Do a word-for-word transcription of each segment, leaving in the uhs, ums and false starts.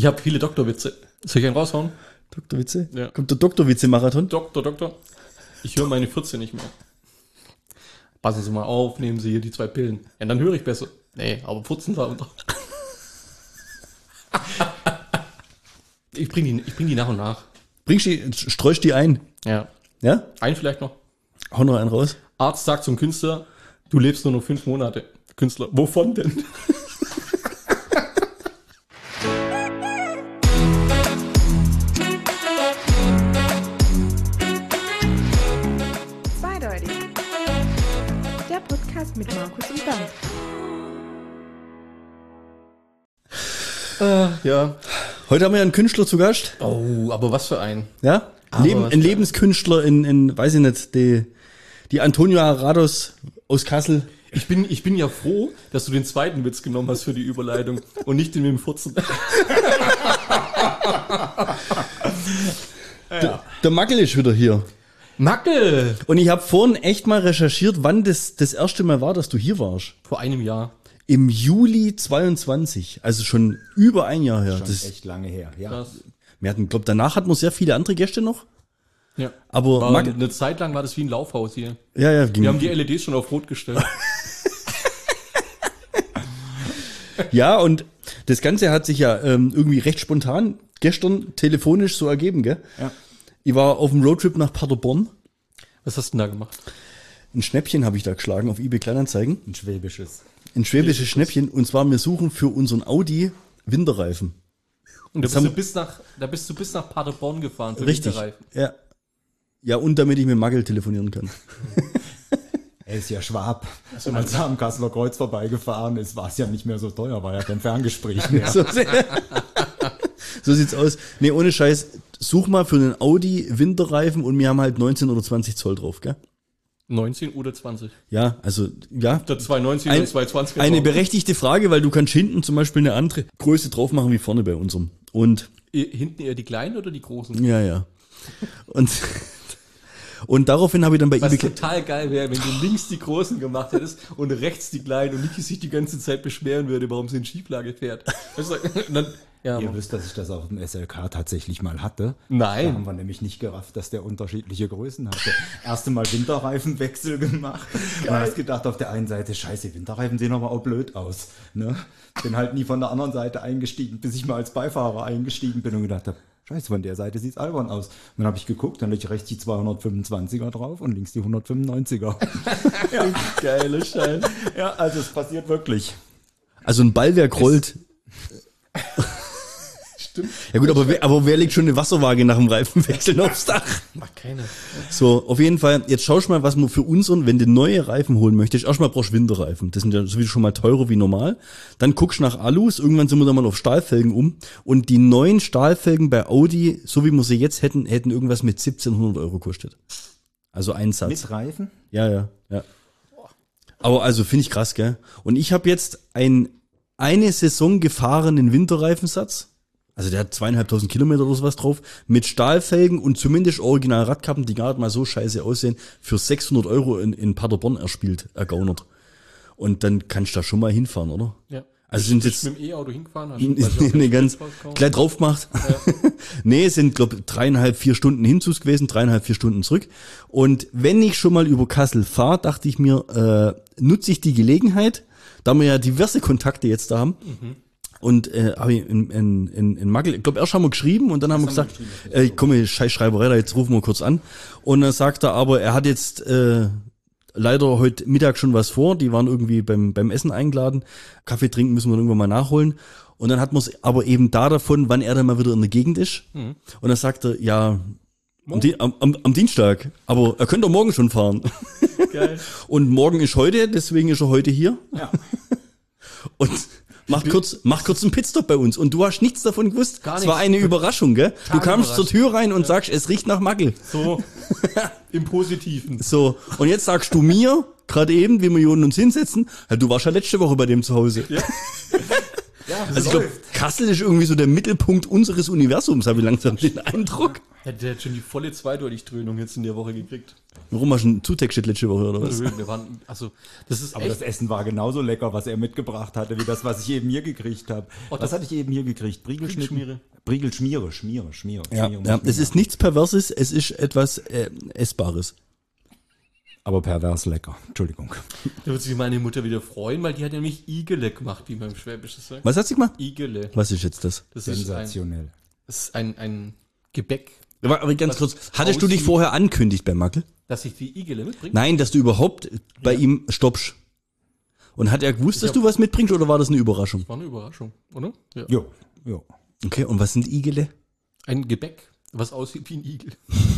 Ich habe viele Doktorwitze. Soll ich einen raushauen? Doktorwitze? Ja. Kommt der Doktorwitze-Marathon? Doktor, Doktor. Ich höre meine vierzehn nicht mehr. Passen Sie mal auf, nehmen Sie hier die zwei Pillen. Ja, dann höre ich besser. Nee, aber vierzehn da unter. Ich bring die, ich bring die nach und nach. Bringst die, streust die ein? Ja. Ja? Einen vielleicht noch. Hau noch einen raus. Arzt sagt zum Künstler, du lebst nur noch fünf Monate. Künstler, wovon denn? Zweideutig. Der Podcast mit Markus und Bernd. Äh, ja. Heute haben wir ja einen Künstler zu Gast. Oh, aber was für ein. Ja? Aber Leben, was ein für- Lebenskünstler in, in, weiß ich nicht, die, die Antonia Rados aus Kassel. Ich bin, ich bin ja froh, dass du den zweiten Witz genommen hast für die Überleitung und nicht den mit dem Furzen. Der, der Mackel ist wieder hier. Mackel! Und ich habe vorhin echt mal recherchiert, wann das das erste Mal war, dass du hier warst. Vor einem Jahr. Im Juli zweiundzwanzig, also schon über ein Jahr her. Schon Das, echt lange her, ja. Krass. wir hatten, glaub, danach hatten wir sehr viele andere Gäste noch. Ja. Aber War Mackel, eine Zeit lang war das wie ein Laufhaus hier. ja, ja, ging. Wir haben die L E Ds schon auf Rot gestellt. Ja, und das Ganze hat sich ja ähm, irgendwie recht spontan gestern telefonisch so ergeben, gell? Ja. Ich war auf dem Roadtrip nach Paderborn. Was hast du denn da gemacht? Ein Schnäppchen habe ich da geschlagen auf eBay Kleinanzeigen. Ein schwäbisches. Ein schwäbisches Schnäppchen. Und zwar, wir suchen für unseren Audi Winterreifen. Und da Das bist, du haben- bis nach, da bist du bis nach Paderborn gefahren für Richtig. Winterreifen. Ja. Ja, und damit ich mit Mackel telefonieren kann. Er ist ja Schwab. Als er am Kasseler Kreuz vorbeigefahren ist, war es ja nicht mehr so teuer, war ja kein Ferngespräch mehr. So, so sieht's aus. Nee, ohne Scheiß. Such mal für einen Audi Winterreifen und wir haben halt neunzehn oder zwanzig Zoll drauf, gell? neunzehn oder zwanzig. Ja, also, ja. Der zwei neunzehn Ein- und zwei zwanzig. Eine berechtigte Frage, weil du kannst hinten zum Beispiel eine andere Größe drauf machen wie vorne bei unserem. Und, Hinten eher die kleinen oder die großen? ja, ja. Und, und daraufhin habe ich dann bei Was eBay, total geil wäre, wenn du links die großen gemacht hättest und rechts die kleinen und Niki sich die ganze Zeit beschweren würde, warum sie in Schieflage fährt. Weißt du, und dann, ja, Ihr wisst, dass ich das auf dem S L K tatsächlich mal hatte. Nein. Da haben wir nämlich nicht gerafft, dass der unterschiedliche Größen hatte. Erste Mal Winterreifenwechsel gemacht. Und hast gedacht, auf der einen Seite, scheiße, Winterreifen sehen aber auch blöd aus. Ne? Bin halt nie von der anderen Seite eingestiegen, bis ich mal als Beifahrer eingestiegen bin und gedacht habe, scheiße, von der Seite sieht's albern aus. Und dann habe ich geguckt, dann liegt rechts die zweihundertfünfundzwanziger drauf und links die hundertfünfundneunziger. geile Scheiße. Ja, also es passiert wirklich. also ein Ballwerk rollt. Stimmt. Ja gut, aber wer, aber wer legt schon eine Wasserwaage nach dem Reifenwechseln aufs Dach? Macht keiner. So, auf jeden Fall, jetzt schaust du mal, was man für unseren, wenn du neue Reifen holen möchtest, erstmal brauchst du Winterreifen. Das sind ja sowieso schon mal teurer wie normal. Dann guckst du nach Alus, irgendwann sind wir dann mal auf Stahlfelgen um. Und die neuen Stahlfelgen bei Audi, so wie wir sie jetzt hätten, hätten irgendwas mit siebzehnhundert Euro gekostet. Also ein Satz. Mit Reifen? Ja, ja, ja. Aber also finde ich krass, gell? Und ich habe jetzt ein eine Saison gefahrenen Winterreifensatz. Also der hat zweieinhalbtausend Kilometer oder sowas drauf, mit Stahlfelgen und zumindest original Radkappen, die gar nicht mal so scheiße aussehen, für sechshundert Euro in, in Paderborn erspielt, ergaunert. Und dann kannst du da schon mal hinfahren, oder? Ja. Also sind Bist jetzt du mit dem E-Auto hingefahren? Hast in, du- weißt du, in, ob in du ganz Sprit rauskaufen? gleich drauf gemacht. Nee, es sind glaube dreieinhalb, vier Stunden Hinzus gewesen, dreieinhalb, vier Stunden zurück. Und wenn ich schon mal über Kassel fahre, dachte ich mir, äh, nutze ich die Gelegenheit, da wir ja diverse Kontakte jetzt da haben. Mhm. Und äh, habe ich in, in, in, in Mackel, ich glaube, erst haben wir geschrieben und dann haben wir gesagt, äh, komm, scheiß Schreiberei, da jetzt rufen wir kurz an. Und dann sagt er aber, er hat jetzt äh, leider heute Mittag schon was vor, die waren irgendwie beim beim Essen eingeladen, Kaffee trinken müssen wir irgendwann mal nachholen. Und dann hat man es aber eben da davon, wann er dann mal wieder in der Gegend ist. Mhm. Und dann sagt er, ja, am, Di- am, am, am Dienstag, aber er könnte doch morgen schon fahren. Geil. Und morgen ist heute, deswegen ist er heute hier. Ja. Und macht kurz, macht kurz einen Pitstop bei uns. Und du hast nichts davon gewusst. Gar Es war nichts. eine Überraschung, gell? Du Total kamst zur überrascht. Tür rein und sagst, es riecht nach Mackel. So, im Positiven. So. Und jetzt sagst du mir, gerade eben, wie wir hier unten uns hinsetzen, ja, du warst ja letzte Woche bei dem zu Hause. Ja, Ja, Also ich glaube, Kassel ist irgendwie so der Mittelpunkt unseres Universums, habe ich langsam den Eindruck. Ja, der hat schon die volle Zweideutig-Dröhnung jetzt in der Woche gekriegt. Warum hast du einen Zutextet letzte Woche oder was? Wir waren, also, das ist Aber echt. das Essen war genauso lecker, was er mitgebracht hatte, wie das, was ich eben hier gekriegt habe. Oh, Was das- hatte ich eben hier gekriegt? Briegelschnitten? Briegelschmiere. Briegelschmiere, Schmiere, Schmiere. Ja, Schmiere, ja, Schmiere. es ist nichts Perverses, es ist etwas äh, Essbares. Aber pervers lecker. Entschuldigung. Da wird sich meine Mutter wieder freuen, weil die hat nämlich Igele gemacht, wie man im Schwäbischen sagt. Was hat sie gemacht? Igele. Was ist jetzt das? Das ist ein, Sensationell. das ist ein, ein Gebäck, Aber, aber ganz Was kurz, hattest du dich aussieht- vorher ankündigt bei Mackel? dass ich die Igele mitbringe. Nein, dass du überhaupt bei ihm stoppst. Und hat er gewusst, dass hab- du was mitbringst oder war das eine Überraschung? War eine Überraschung, oder? Ja. Jo, jo. Okay, und was sind Igele? Ein Gebäck, was aussieht wie ein Igel.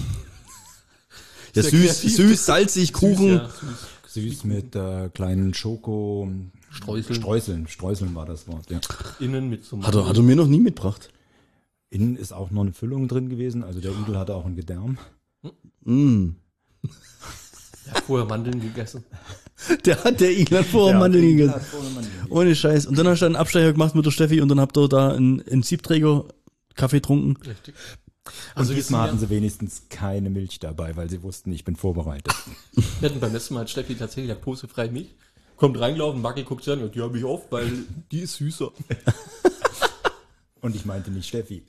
Ja, Sehr süß, kreativ. süß, salzig, Kuchen. Süß, ja, süß. Süß mit äh, kleinen Schoko... Streuseln. Streuseln. Streuseln war das Wort, ja. Innen mit so Hat er, hat er mir noch nie mitgebracht. Innen ist auch noch eine Füllung drin gewesen. Also der Igel hatte auch ein Gedärm. Mm. Der hat vorher Mandeln gegessen. Der hat der Igel hat vorher Ja, Mandeln der Igel gegessen. hat vorher Mandeln gegessen. Ohne Scheiß. Und dann hast du einen Abstecher gemacht mit der Steffi und dann habt ihr da einen, einen Siebträger Kaffee getrunken. Richtig. Also wir diesmal sind hatten sie wenigstens keine Milch dabei, weil sie wussten, ich bin vorbereitet. Wir hatten beim letzten Mal Steffi tatsächlich eine posefreie Milch. Kommt reingelaufen, Mackel guckt sie an und die habe ich oft, weil die ist süßer. Und ich meinte nicht Steffi.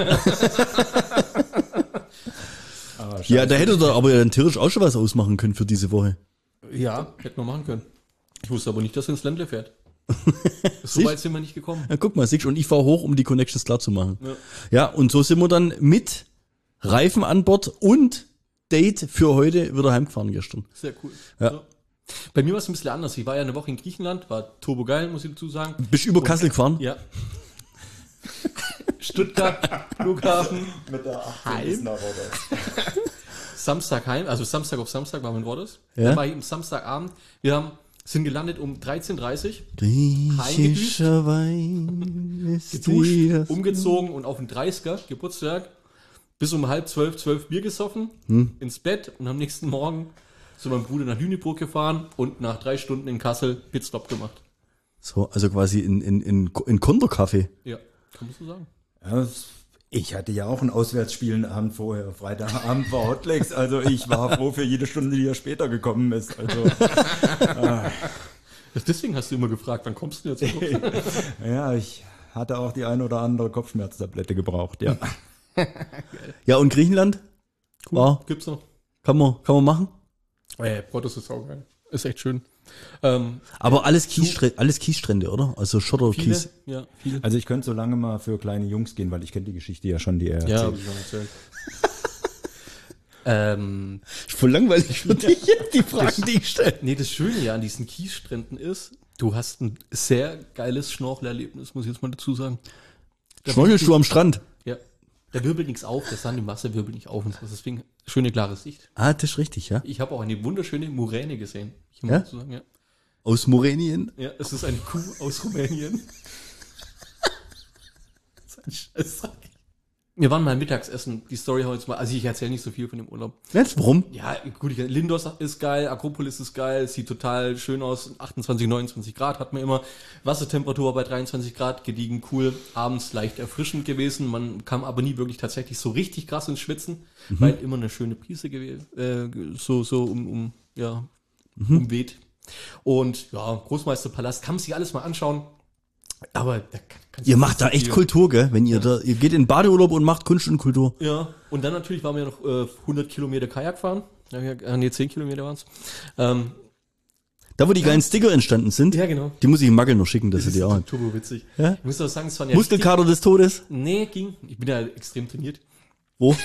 Aber Ja, da hätte er aber ja dann theoretisch auch schon was ausmachen können für diese Woche. Ja, hätten wir machen können. Ich wusste aber nicht, dass er ins Ländle fährt. So weit sind wir nicht gekommen. Ja, guck mal, siehst du, und ich fahr hoch, um die Connections klar zu machen. Ja. Ja, und so sind wir dann mit Reifen an Bord und Date für heute wieder heimgefahren gestern. Sehr cool. Ja. Bei mir war es ein bisschen anders. Ich war ja eine Woche in Griechenland, war turbo geil, muss ich dazu sagen. Bist über Kassel gefahren? Ja. Stuttgart, Flughafen, mit der Heim. Samstag heim, also Samstag auf Samstag waren wir in Rodos. Ja. Dann war ich am Samstagabend, wir haben, sind gelandet um dreizehn Uhr dreißig, Griechischer Wein ist geduscht, wieder- umgezogen und auf den dreißiger Geburtstag bis um halb zwölf, zwölf Bier gesoffen, ins Bett und am nächsten Morgen zu meinem Bruder nach Lüneburg gefahren und nach drei Stunden in Kassel Pitstop gemacht. So, also quasi in, in, in, in Konterkaffee. Ja, kann man so sagen. Ja, das- ich hatte ja auch ein Auswärtsspiel einen Abend vorher. Freitagabend war Hotlegs, also ich war froh für jede Stunde, die er später gekommen ist. Also Deswegen hast du immer gefragt, wann kommst du denn jetzt? ja, ich hatte auch die ein oder andere Kopfschmerztablette gebraucht, ja. Ja, und Griechenland? Cool. War, Gibt's noch? kann man, kann man machen. Äh, Rodos ist saugeil. Ist echt schön. Ähm, Aber alles Kiesstrände, alles Kiesstrände, oder? Also viele, Schotterkies. ja, viele. Also ich könnte so lange mal für kleine Jungs gehen, weil ich kenne die Geschichte ja schon, die er Ja, erzählt. hab ich schon erzählt. ähm, Ist voll langweilig für dich, die Fragen, die ich stelle. nee, das Schöne ja an diesen Kiesstränden ist, du hast ein sehr geiles Schnorchelerlebnis, muss ich jetzt mal dazu sagen. Da Schnorchelst wirbelt- du am Strand? Ja. Da wirbelt nichts auf, der Sand, die Masse wirbelt nicht auf und so. Deswegen schöne, klare Sicht. Ah, das ist richtig, ja. Ich habe auch eine wunderschöne Muräne gesehen. Ich muss Ja? dazu sagen, ja. Aus Morenien. Ja, es ist eine Kuh aus Rumänien. Das ist ein Scheiß. Wir waren mal Mittagsessen. Die Story haben wir jetzt mal. Also ich erzähle nicht so viel von dem Urlaub. Jetzt, warum? Ja, gut, ich- Lindos ist geil, Akropolis ist geil, sieht total schön aus. achtundzwanzig, neunundzwanzig Grad hat man immer. Wassertemperatur war bei dreiundzwanzig Grad, gediegen cool. Abends leicht erfrischend gewesen. Man kam aber nie wirklich tatsächlich so richtig krass ins Schwitzen, weil immer eine schöne Brise gewesen, äh, so, so um, um, ja, umweht. Und ja, Großmeisterpalast, kann man sich alles mal anschauen. Aber da kann, kannst Ihr du macht da nicht so echt viel- Kultur, gell? Wenn ihr da, ihr geht in Badeurlaub und macht Kunst und Kultur. Ja, und dann natürlich waren wir noch äh, hundert Kilometer Kajak fahren. Ja, äh, nee, zehn Kilometer waren es. Ähm, Da, wo die geilen Sticker entstanden sind, ja, genau. die muss ich im Magel noch schicken, dass sie die auch haben. turbo witzig. Ja? Ich muss auch sagen, es waren ja Muskelkater des Todes. richtig- Nee, ging. Ich bin ja extrem trainiert. Wo?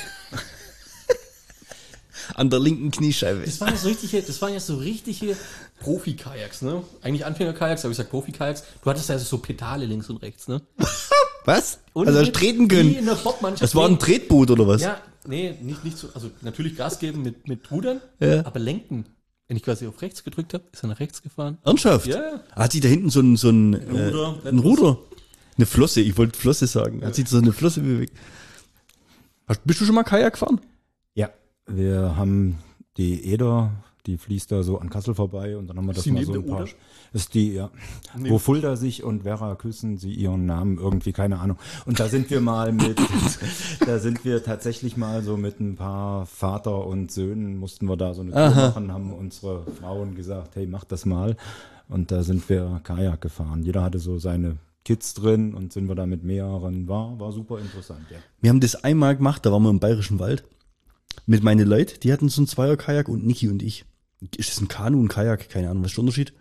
An der linken Kniescheibe. Das waren ja so richtige, das waren ja so richtige Profi-Kajaks, ne? Eigentlich Anfänger-Kajaks, aber ich sag Profi-Kajaks. Du hattest ja so Pedale links und rechts, ne? Was? Und also hast mit- treten Wie können. in der Bobmannschaft. Das war ein Nee, Tretboot oder was? Ja, nee, nicht, nicht so. Also natürlich Gas geben mit, mit Rudern, Ja. aber lenken. Wenn ich quasi auf rechts gedrückt habe, ist er nach rechts gefahren. Ernsthaft? Ja. Hat sie da hinten so ein, so ein, ein Ruder. Äh, ein Ruder? Eine Flosse, ich wollte Flosse sagen. Hat sich so eine Flosse bewegt. Hast, bist du schon mal Kajak gefahren? Ja, wir haben die Eder Die fließt da so an Kassel vorbei und dann haben wir das die mal neben so ein der paar. Oder? Ist die, ja. Nee. Wo Fulda sich und Vera küssen sie ihren Namen irgendwie, keine Ahnung. Und da sind wir mal mit, da sind wir tatsächlich mal so mit ein paar Vater und Söhnen, mussten wir da so eine Tour Aha. machen, haben unsere Frauen gesagt, hey, mach das mal. Und da sind wir Kajak gefahren. Jeder hatte so seine Kids drin und sind wir da mit mehreren. War, war super interessant, ja. Wir haben das einmal gemacht, da waren wir im Bayerischen Wald. Mit meinen Leuten, die hatten so ein Zweier-Kajak und Niki und ich. Ist das ein Kanu und Kajak? Keine Ahnung, was ist der Unterschied?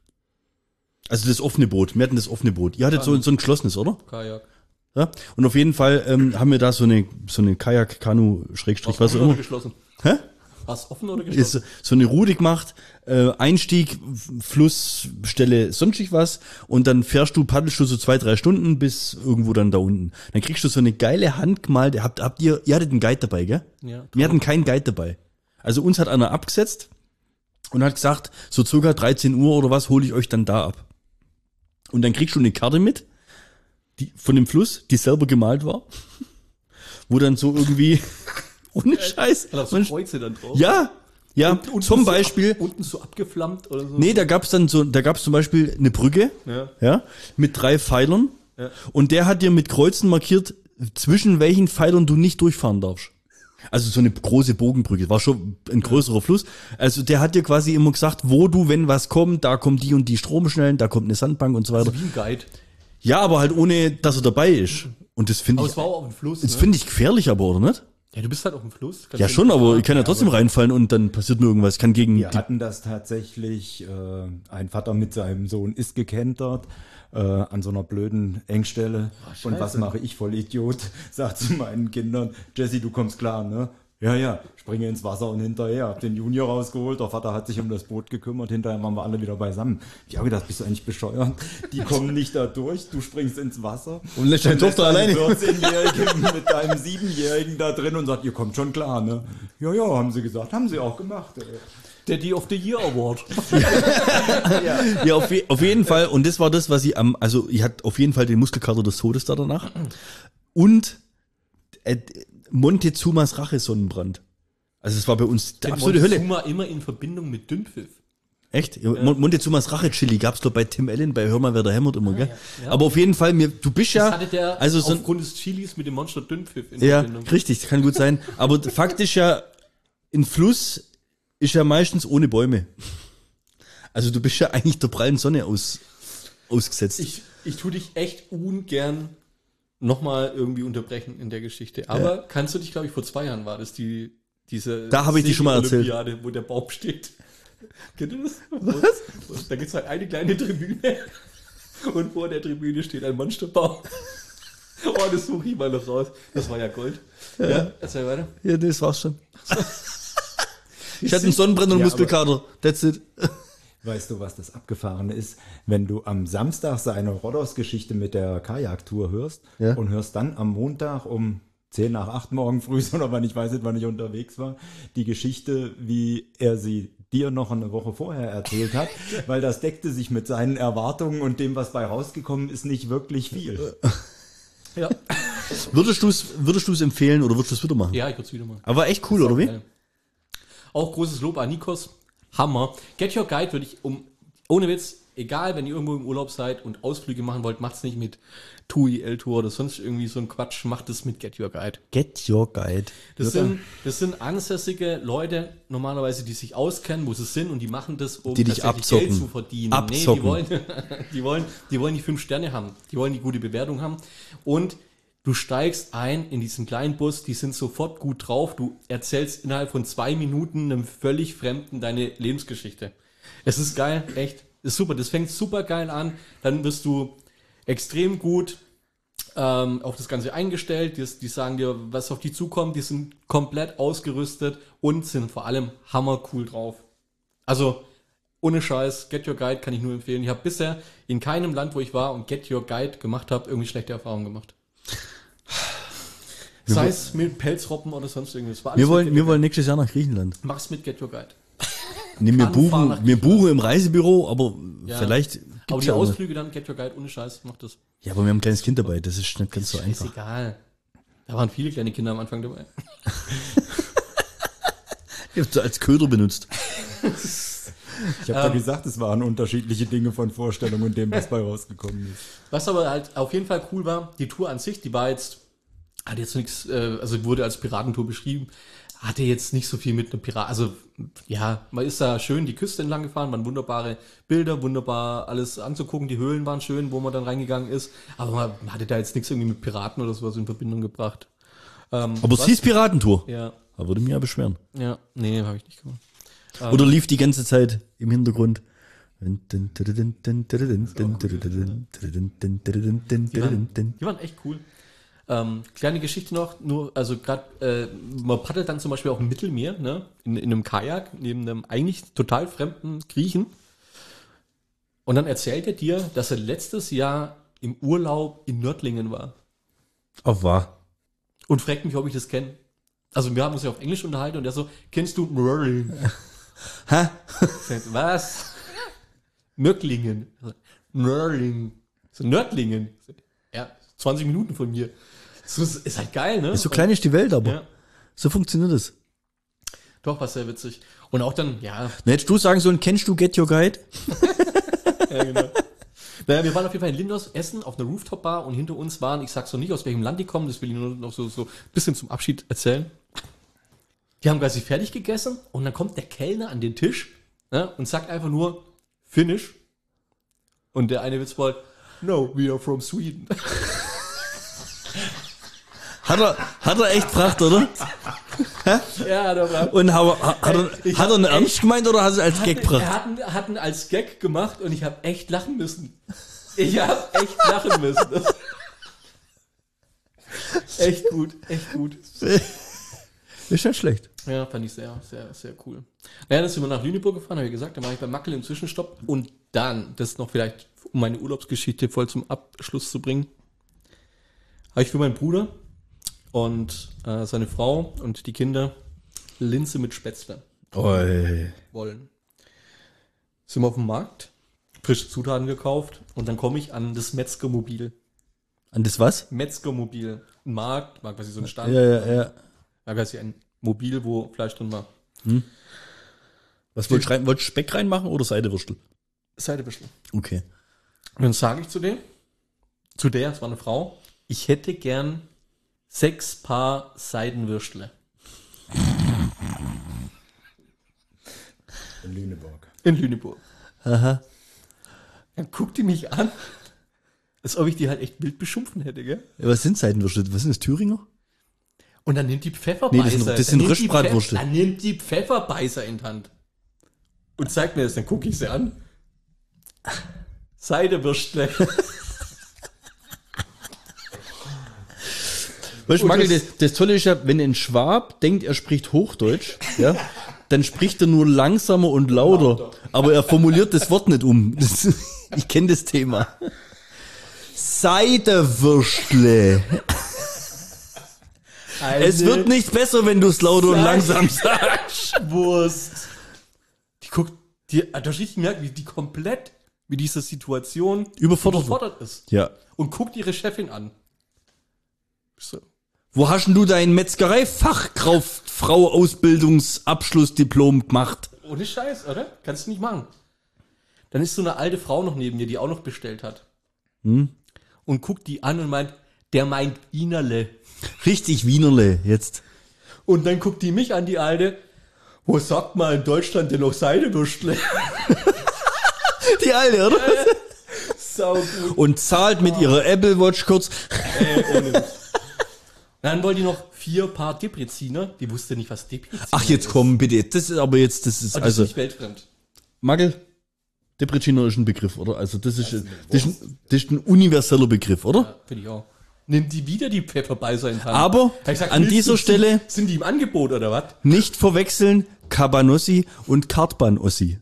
Also das offene Boot. Wir hatten das offene Boot. Ihr hattet so, so ein geschlossenes, oder? Kajak. Ja. Und auf jeden Fall ähm, haben wir da so eine, so eine Kajak, Kanu, Schrägstrich, was auch offen oder immer. geschlossen? Hä? Was offen oder Ist geschlossen? so eine Route gemacht, äh, Einstieg, Fluss, Stelle, sonstig was und dann fährst du, paddelst du so zwei, drei Stunden bis irgendwo dann da unten. Dann kriegst du so eine geile handgemalte, habt, habt ihr, ihr hattet einen Guide dabei, gell? Ja. Wir hatten keinen Guide dabei. Also uns hat einer abgesetzt und hat gesagt, so circa dreizehn Uhr oder was hole ich euch dann da ab. Und dann kriegst du eine Karte mit, die von dem Fluss, die selber gemalt war, wo dann so irgendwie, ohne Scheiß, Da so man- Kreuze dann drauf. ja, ja, Unten zum so Beispiel, Ab, unten so abgeflammt oder so. nee, da gab's dann so, da gab's zum Beispiel eine Brücke, Ja. ja, mit drei Pfeilern, Ja. und der hat dir mit Kreuzen markiert, zwischen welchen Pfeilern du nicht durchfahren darfst. Also so eine große Bogenbrücke, war schon ein größerer Fluss. Also der hat dir quasi immer gesagt, wo du, wenn was kommt, da kommt die und die Stromschnellen, da kommt eine Sandbank und so weiter. Also wie ein Guide. Ja, aber halt ohne, dass er dabei ist. Und das finde Aber ich, es war auch auf dem Fluss. das Ne? finde ich gefährlich aber, oder nicht? Ja, du bist halt auf dem Fluss. Kannst Ja du schon, nicht aber fahren. ich kann ja trotzdem reinfallen und dann passiert mir irgendwas. Kann gegen Wir die, hatten das tatsächlich, äh, ein Vater mit seinem Sohn ist gekentert äh, an so einer blöden Engstelle. Und was mache ich, Vollidiot? Sag zu meinen Kindern, Jesse, du kommst klar, ne? Ja, ja, springe ins Wasser und hinterher. Hab den Junior rausgeholt, der Vater hat sich um das Boot gekümmert, hinterher waren wir alle wieder beisammen. Ich habe gedacht, bist du eigentlich bescheuert? Die kommen nicht da durch, du springst ins Wasser. Und lässt deine Tochter deinen alleine. vierzehnjährigen mit deinem siebenjährigen da drin und sagt, ihr kommt schon klar, ne? Ja, ja, haben sie gesagt, haben sie auch gemacht. Ey. Daddy of the Year Award. ja, auf, je, auf jeden Fall. Und das war das, was ich am, also ich hatte auf jeden Fall den Muskelkater des Todes da danach. Und äh, Montezumas Rache-Sonnenbrand. Also es war bei uns die absolute Hölle. Montezuma immer in Verbindung mit Dünnpfiff. Echt? Ja. Montezumas Rache-Chili gab's doch bei Tim Allen, bei Hör mal, wer da hämmert immer, gell? ja. Aber auf jeden Fall, mir, du bist ja, Das hatte der also so, aufgrund des Chilis mit dem Monster Dünnpfiff in ja, Verbindung. richtig, kann gut sein. Aber Fakt ist ja, ein Fluss ist ja meistens ohne Bäume. Also du bist ja eigentlich der prallen Sonne aus, ausgesetzt. Ich, ich tue dich echt ungern nochmal irgendwie unterbrechen in der Geschichte. Aber Ja. kannst du dich, glaube ich, vor zwei Jahren war das die, diese Da habe ich die schon mal erzählt. Olympiade, wo der Baum steht. Kennt ihr das? Was? Da gibt es halt eine kleine Tribüne und vor der Tribüne steht ein Monsterbaum. Oh, das suche ich mal noch raus. Das war ja Gold. Ja, ja erzähl weiter. Ja, das war's schon. Ich hatte einen Sonnenbrand und Ja, Muskelkater. That's it. Weißt du, was das Abgefahrene ist? Wenn du am Samstag seine Rhodos-Geschichte mit der Kajaktour hörst Ja. und hörst dann am Montag um zehn nach acht morgen früh, oder wann ich weiß nicht, wann ich unterwegs war, die Geschichte, wie er sie dir noch eine Woche vorher erzählt hat, weil das deckte sich mit seinen Erwartungen und dem, was bei rausgekommen ist, nicht wirklich viel. Ja, Würdest du es würdest du's empfehlen oder würdest du es wieder machen? ja ich würde es wieder machen. Aber war echt cool, oder wie? Geil. Auch großes Lob an Nikos. Hammer. Get Your Guide würde ich um, ohne Witz, egal, wenn ihr irgendwo im Urlaub seid und Ausflüge machen wollt, macht's nicht mit T U I, L-Tour oder sonst irgendwie so ein Quatsch, macht es mit Get Your Guide. Get your guide. Das sind, das sind ansässige Leute, normalerweise, die sich auskennen, wo sie sind und die machen das, um Die dich tatsächlich abzocken. Geld zu verdienen. Abzocken. Nee, die wollen, die wollen, die wollen die fünf Sterne haben. Die wollen die gute Bewertung haben. Und du steigst ein in diesen kleinen Bus, die sind sofort gut drauf. Du erzählst innerhalb von zwei Minuten einem völlig Fremden deine Lebensgeschichte. Es ist geil, echt. Ist super. Das fängt super geil an. Dann wirst du extrem gut ähm, auf das Ganze eingestellt. Die, die sagen dir, was auf die zukommt. Die sind komplett ausgerüstet und sind vor allem hammercool drauf. Also, ohne Scheiß, Get Your Guide kann ich nur empfehlen. Ich habe bisher in keinem Land, wo ich war und Get Your Guide gemacht habe, irgendwie schlechte Erfahrungen gemacht. Sei es mit Pelzroppen oder sonst irgendwas. War alles Wir mit wollen, Get wir Your wollen nächstes Jahr nach Griechenland. Guide. Mach's mit Get Your Guide. Nee, wir Anfahren buchen, nach wir buchen im Reisebüro, aber Ja. vielleicht Aber gibt's die ja, auch noch- Ausflüge dann, Get Your Guide, ohne Scheiß, macht das. ja, aber wir haben ein kleines Kind dabei, das ist nicht ganz so Ist einfach. egal. Da waren viele kleine Kinder am Anfang dabei. Ich hab's als Köder benutzt. Ich habe ja ähm, gesagt, es waren unterschiedliche Dinge von Vorstellungen und dem, was bei rausgekommen ist. Was aber halt auf jeden Fall cool war, die Tour an sich, die war jetzt, hat jetzt nichts, äh, also wurde als Piratentour beschrieben, hatte jetzt nicht so viel mit einem Pirat, also ja, man ist da schön die Küste entlang gefahren, waren wunderbare Bilder, wunderbar alles anzugucken, die Höhlen waren schön, wo man dann reingegangen ist, aber man hatte da jetzt nichts irgendwie mit Piraten oder sowas in Verbindung gebracht. Ähm, aber es hieß Piratentour. Ja. Da würde mich ja beschweren. Ja, nee, habe ich nicht gemacht. Oder lief die ganze Zeit im Hintergrund. Die waren, die waren echt cool. Ähm, kleine Geschichte noch, nur, also gerade, äh, man paddelt dann zum Beispiel auch im Mittelmeer, ne, in, in einem Kajak, neben einem eigentlich total fremden Griechen. Und dann erzählt er dir, dass er letztes Jahr im Urlaub in Nördlingen war. Ach, wahr. Und fragt mich, ob ich das kenne. Also wir haben uns ja auf Englisch unterhalten und er so, kennst du Nördlingen? Hä? Was? Nördlingen. Nördlingen. So Nördlingen. Ja, zwanzig Minuten von mir. Das ist halt geil, ne? So klein ist die Welt, aber. Ja. So funktioniert es. Doch, war sehr witzig. Und auch dann, ja. Na, hättest du sagen sollen, kennst du Get Your Guide? Ja, genau. Naja, wir waren auf jeden Fall in Lindos essen auf einer Rooftop-Bar und hinter uns waren, ich sag's noch nicht, aus welchem Land die kommen, das will ich nur noch so, so ein bisschen zum Abschied erzählen. Die haben quasi fertig gegessen und dann kommt der Kellner an den Tisch, ne, und sagt einfach nur Finish. Und der eine Witz war, no, we are from Sweden. Hat er, hat er echt gebracht, oder? Ja, hat er gebracht. Und hat, hat, hat er, hat er einen Ernst gemeint oder hat er es als Gag gebracht? Er hat ihn, hat ihn als Gag gemacht und ich habe echt lachen müssen. Ich habe echt lachen müssen. Das echt gut, echt gut. Ist nicht schlecht. Ja, fand ich sehr, sehr, sehr cool. Naja, dann sind wir nach Lüneburg gefahren, habe ich gesagt, dann war ich bei Mackel im Zwischenstopp und dann, das noch vielleicht, um meine Urlaubsgeschichte voll zum Abschluss zu bringen, habe ich für meinen Bruder und äh, seine Frau und die Kinder Linse mit Spätzle Oi. wollen. Sind wir auf dem Markt, frische Zutaten gekauft und dann komme ich an das Metzgermobil. An das was? Metzgermobil. Ein Markt, war quasi so ein Stand. Ja, ja, ja. War quasi ein Mobil, wo Fleisch drin war. Hm. Was wolltest du rein, wolltest du Speck reinmachen oder Seidewürstel? Seidewürstel. Okay. Und dann sage ich zu dem, zu der, es war eine Frau, ich hätte gern sechs Paar Seidenwürstle. In Lüneburg. In Lüneburg. Aha. Dann guckt die mich an, als ob ich die halt echt wild beschimpfen hätte, gell? Ja, was sind Seidenwürstel? Was sind das, Thüringer? Und dann nimmt die Pfefferbeißer. Nee, das sind, das sind Röstbratwürstel. Dann nimmt die Pfefferbeißer in die Hand. Und zeigt mir das, dann gucke ich sie an. Seidewürstle. Weißt du, Magel, das, das Tolle ist ja, wenn ein Schwab denkt, er spricht Hochdeutsch, ja, dann spricht er nur langsamer und lauter. Aber er formuliert das Wort nicht um. Das, ich kenne das Thema. Seidewürstle. Eine es wird nicht besser, wenn du es lauter und langsam sagst. Wurst. Die guckt, die, da richtig merkt, wie die komplett mit dieser Situation überfordert, überfordert ist. Ja. Und guckt ihre Chefin an. So. Wo hast denn du dein Metzgerei-Fachkauffrau-Ausbildungsabschlussdiplom gemacht? Ohne Scheiß, oder? Kannst du nicht machen. Dann ist so eine alte Frau noch neben dir, die auch noch bestellt hat. Hm? Und guckt die an und meint, der meint Wienerle. Richtig Wienerle, jetzt. Und dann guckt die mich an, die Alte. Wo sagt man in Deutschland denn noch Seidewürstle? Die Alte, oder? Ja, ja. Sau gut. Und zahlt mit ihrer Apple Watch kurz. Äh, ohne. Dann wollte die noch vier Paar Depreziner. Die wusste nicht, was Depreziner ist. Ach, jetzt komm, bitte. Das ist aber jetzt, das ist, das also. ist nicht weltfremd. Magel, Depreziner ist ein Begriff, oder? Also, das ist, das, das, ist, ein, das ist ein universeller Begriff, oder? Ja, finde ich auch. Nimmt die wieder die Pfefferbeißer in die Hand. Aber gesagt, an dieser Stelle sind, sind die im Angebot oder was? Nicht verwechseln Cabanossi und Kartbanossi.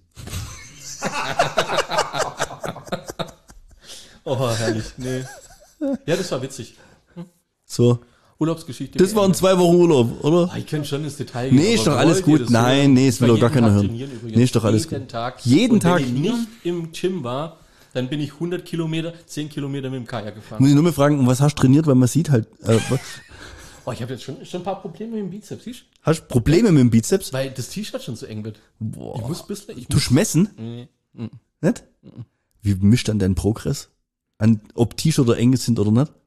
Oh, herrlich. Nee. Ja, das war witzig. Hm? So. Urlaubsgeschichte. Das waren zwei Wochen Urlaub, oder? Oh, ich könnte schon ins Detail gehen. Nee, ist doch alles gut. Nein, so? Nee, es will doch gar keiner hören. Nee, ist doch alles jeden gut. Tag. Jeden und Tag. Wenn ich nicht im Gym war, dann bin ich hundert Kilometer, zehn Kilometer mit dem Kajak gefahren. Muss ich nur mal fragen, was hast du trainiert, weil man sieht halt, äh, Oh, ich habe jetzt schon, schon ein paar Probleme mit dem Bizeps, siehst du? Hast du Probleme mit dem Bizeps? Weil das T-Shirt schon so eng wird. Boah. Ich muss ein bisschen... Ich Du muss, schmessen? nee. Nicht? Wie mischt dann dein Progress? An, ob T-Shirt oder eng sind oder nicht?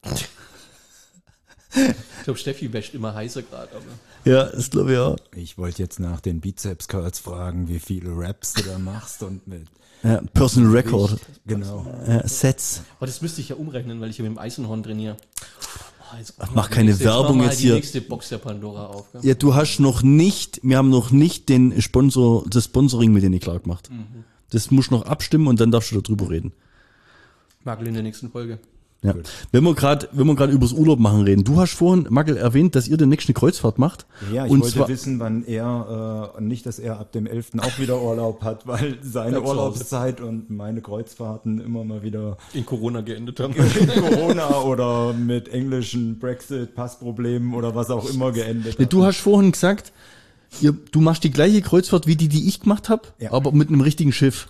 Ich glaube, Steffi wäscht immer heißer gerade. Ja, das glaube ich auch. Ich wollte jetzt nach den Bizeps-Curls fragen, wie viele Raps du da machst und mit Ja, Personal Record. Genau. Ja, Sets. Aber das müsste ich ja umrechnen, weil ich ja mit dem Eisenhorn trainiere. Oh, jetzt Ach, mach keine nächste, Werbung mach mal jetzt die hier. nächste Box der Pandora auf. Gell? Ja, du hast noch nicht, wir haben noch nicht den Sponsor, das Sponsoring mit denen klar gemacht. Mhm. Das musst du noch abstimmen und dann darfst du darüber reden. Magel in der nächsten Folge. Ja. Wenn wir gerade, wenn wir gerade übers Urlaub machen reden. Du hast vorhin, Magel, erwähnt, dass ihr demnächst eine Kreuzfahrt macht. Ja, ich und wollte zwar, wissen, wann er, äh, nicht, dass er ab dem elften auch wieder Urlaub hat, weil seine Bleib zu Hause. Urlaubszeit und meine Kreuzfahrten immer mal wieder In Corona geendet haben. mit Corona oder mit englischen Brexit-Passproblemen oder was auch immer geendet Nee, haben. du hast vorhin gesagt, ihr, du machst die gleiche Kreuzfahrt wie die, die ich gemacht habe, Ja. aber mit einem richtigen Schiff.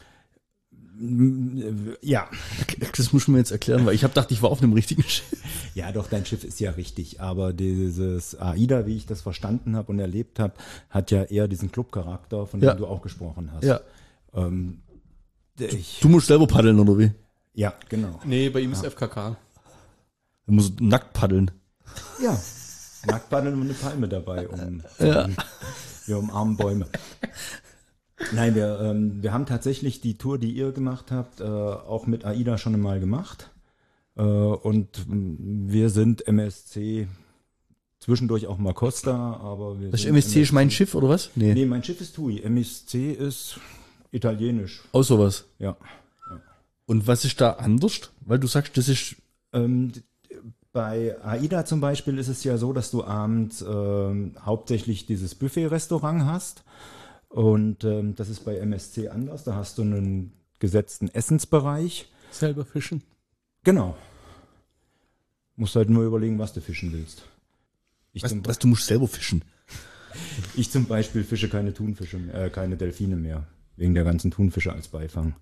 Ja. Das muss man mir jetzt erklären, weil ich habe gedacht, ich war auf einem richtigen Schiff. Ja, doch, dein Schiff ist ja richtig, aber dieses AIDA, wie ich das verstanden habe und erlebt habe, hat ja eher diesen Clubcharakter, von Ja. dem du auch gesprochen hast. Ja. Ähm, ich, Du musst selber paddeln, oder wie? ja, genau. Nee, bei ihm ist F K K. Du musst nackt paddeln. Ja, Nacktpaddeln und eine Palme dabei. Um, Ja. um, wir umarmen Bäume. Nein, wir, ähm, wir haben tatsächlich die Tour, die ihr gemacht habt, äh, auch mit AIDA schon einmal gemacht. Äh, und mm, wir sind M S C, zwischendurch auch mal Costa, aber wir Das ist sind M S C ist mein Schiff, oder was? Nee. Nee, mein Schiff ist Tui. M S C ist italienisch. Auch sowas. Ja. Und was ist da anders? Weil du sagst, das ist, Ähm, d- bei AIDA zum Beispiel ist es ja so, dass du abends ähm, hauptsächlich dieses Buffet-Restaurant hast. Und ähm, das ist bei M S C anders. Da hast du einen gesetzten Essensbereich. Selber fischen. Genau. Musst halt nur überlegen, was du fischen willst. Ich, was, zum, was du musst selber fischen. ich zum Beispiel fische keine Thunfische, mehr, äh, keine Delfine mehr. Wegen der ganzen Thunfische als Beifang.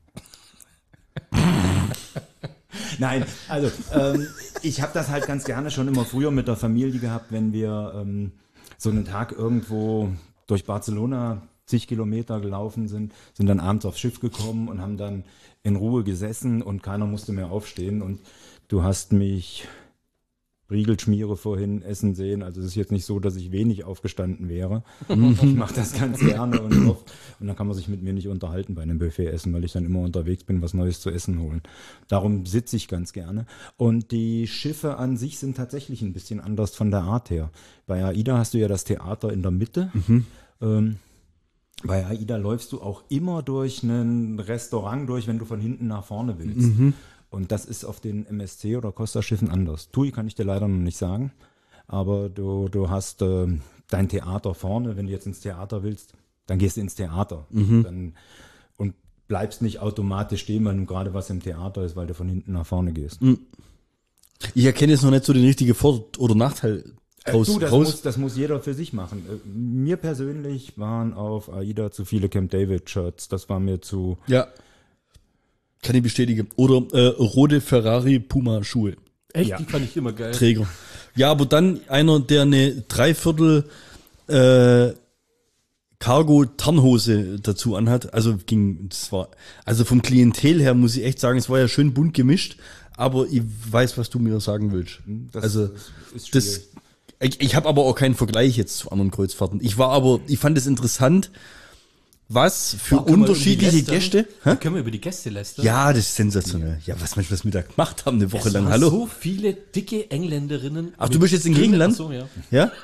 Nein, also ähm, ich habe das halt ganz gerne schon immer früher mit der Familie gehabt, wenn wir ähm, so einen Tag irgendwo durch Barcelona zig Kilometer gelaufen sind, sind dann abends aufs Schiff gekommen und haben dann in Ruhe gesessen und keiner musste mehr aufstehen und du hast mich Riegelschmiere vorhin essen sehen, also es ist jetzt nicht so, dass ich wenig aufgestanden wäre. Ich mache das ganz gerne und oft und dann kann man sich mit mir nicht unterhalten bei einem Buffet essen, weil ich dann immer unterwegs bin, was Neues zu essen holen. Darum sitze ich ganz gerne. Und die Schiffe an sich sind tatsächlich ein bisschen anders von der Art her. Bei AIDA hast du ja das Theater in der Mitte. Ähm, bei AIDA läufst du auch immer durch ein Restaurant durch, wenn du von hinten nach vorne willst. Und das ist auf den M S C oder Costa-Schiffen anders. Tui kann ich dir leider noch nicht sagen, aber du, du hast äh, dein Theater vorne. Wenn du jetzt ins Theater willst, dann gehst du ins Theater dann, und bleibst nicht automatisch stehen, weil du gerade was im Theater ist, weil du von hinten nach vorne gehst. Ich erkenne jetzt noch nicht so den richtigen Vor- oder Nachteil raus. Äh, du, das, raus. muss, das muss jeder für sich machen. Äh, Mir persönlich waren auf AIDA zu viele Camp David-Shirts. Das war mir zu... Ja. Kann ich bestätigen. Oder äh, rote Ferrari Puma Schuhe. Echt? Ja. Die fand ich immer geil. Träger. Ja, aber dann einer, der eine Dreiviertel äh, Cargo-Tarnhose dazu anhat. Also ging, das war, also vom Klientel her muss ich echt sagen, es war ja schön bunt gemischt, aber ich weiß, was du mir sagen willst. Das also ist, ist das, schwierig. ich, ich habe aber auch keinen Vergleich jetzt zu anderen Kreuzfahrten. Ich war aber, ich fand es interessant, was für Können wir über die unterschiedliche Gäste. Da können wir über die Gäste lästern. Ja, das ist sensationell. Ja, was manchmal was wir da gemacht haben, eine Woche Es lang. waren Hallo. so viele dicke Engländerinnen. Ach, du mit bist jetzt in dünnen- Griechenland? Ach so, ja. Ja?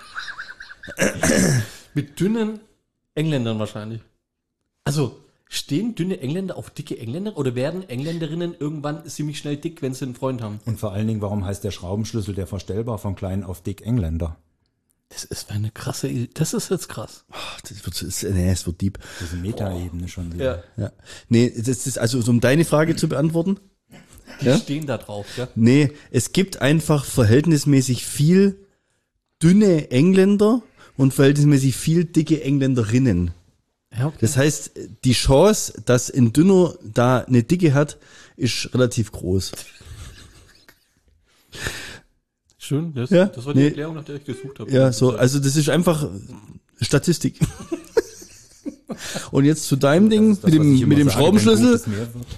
Mit dünnen Engländern wahrscheinlich. Also, stehen dünne Engländer auf dicke Engländer oder werden Engländerinnen irgendwann ziemlich schnell dick, wenn sie einen Freund haben? Und vor allen Dingen, warum heißt der Schraubenschlüssel der verstellbar von klein auf dick Engländer? Das ist eine krasse Idee. Das ist jetzt krass. Ach, das wird, das, nee, es wird deep. Diese Metaebene schon wieder. Ja. Nee, das ist also, um deine Frage zu beantworten. Die Ja? stehen da drauf, ja. Nee, es gibt einfach verhältnismäßig viel dünne Engländer und verhältnismäßig viel dicke Engländerinnen. Ja, okay. Das heißt, die Chance, dass ein Dünner da eine Dicke hat, ist relativ groß. Schön, das, Ja, das war die nee. Erklärung, nach der ich gesucht habe. Ja, so, also das ist einfach Statistik. Und jetzt zu deinem Ding Das ist das, mit was dem, ich immer mit dem sage, wenn Schraubenschlüssel. gutes Meer wird.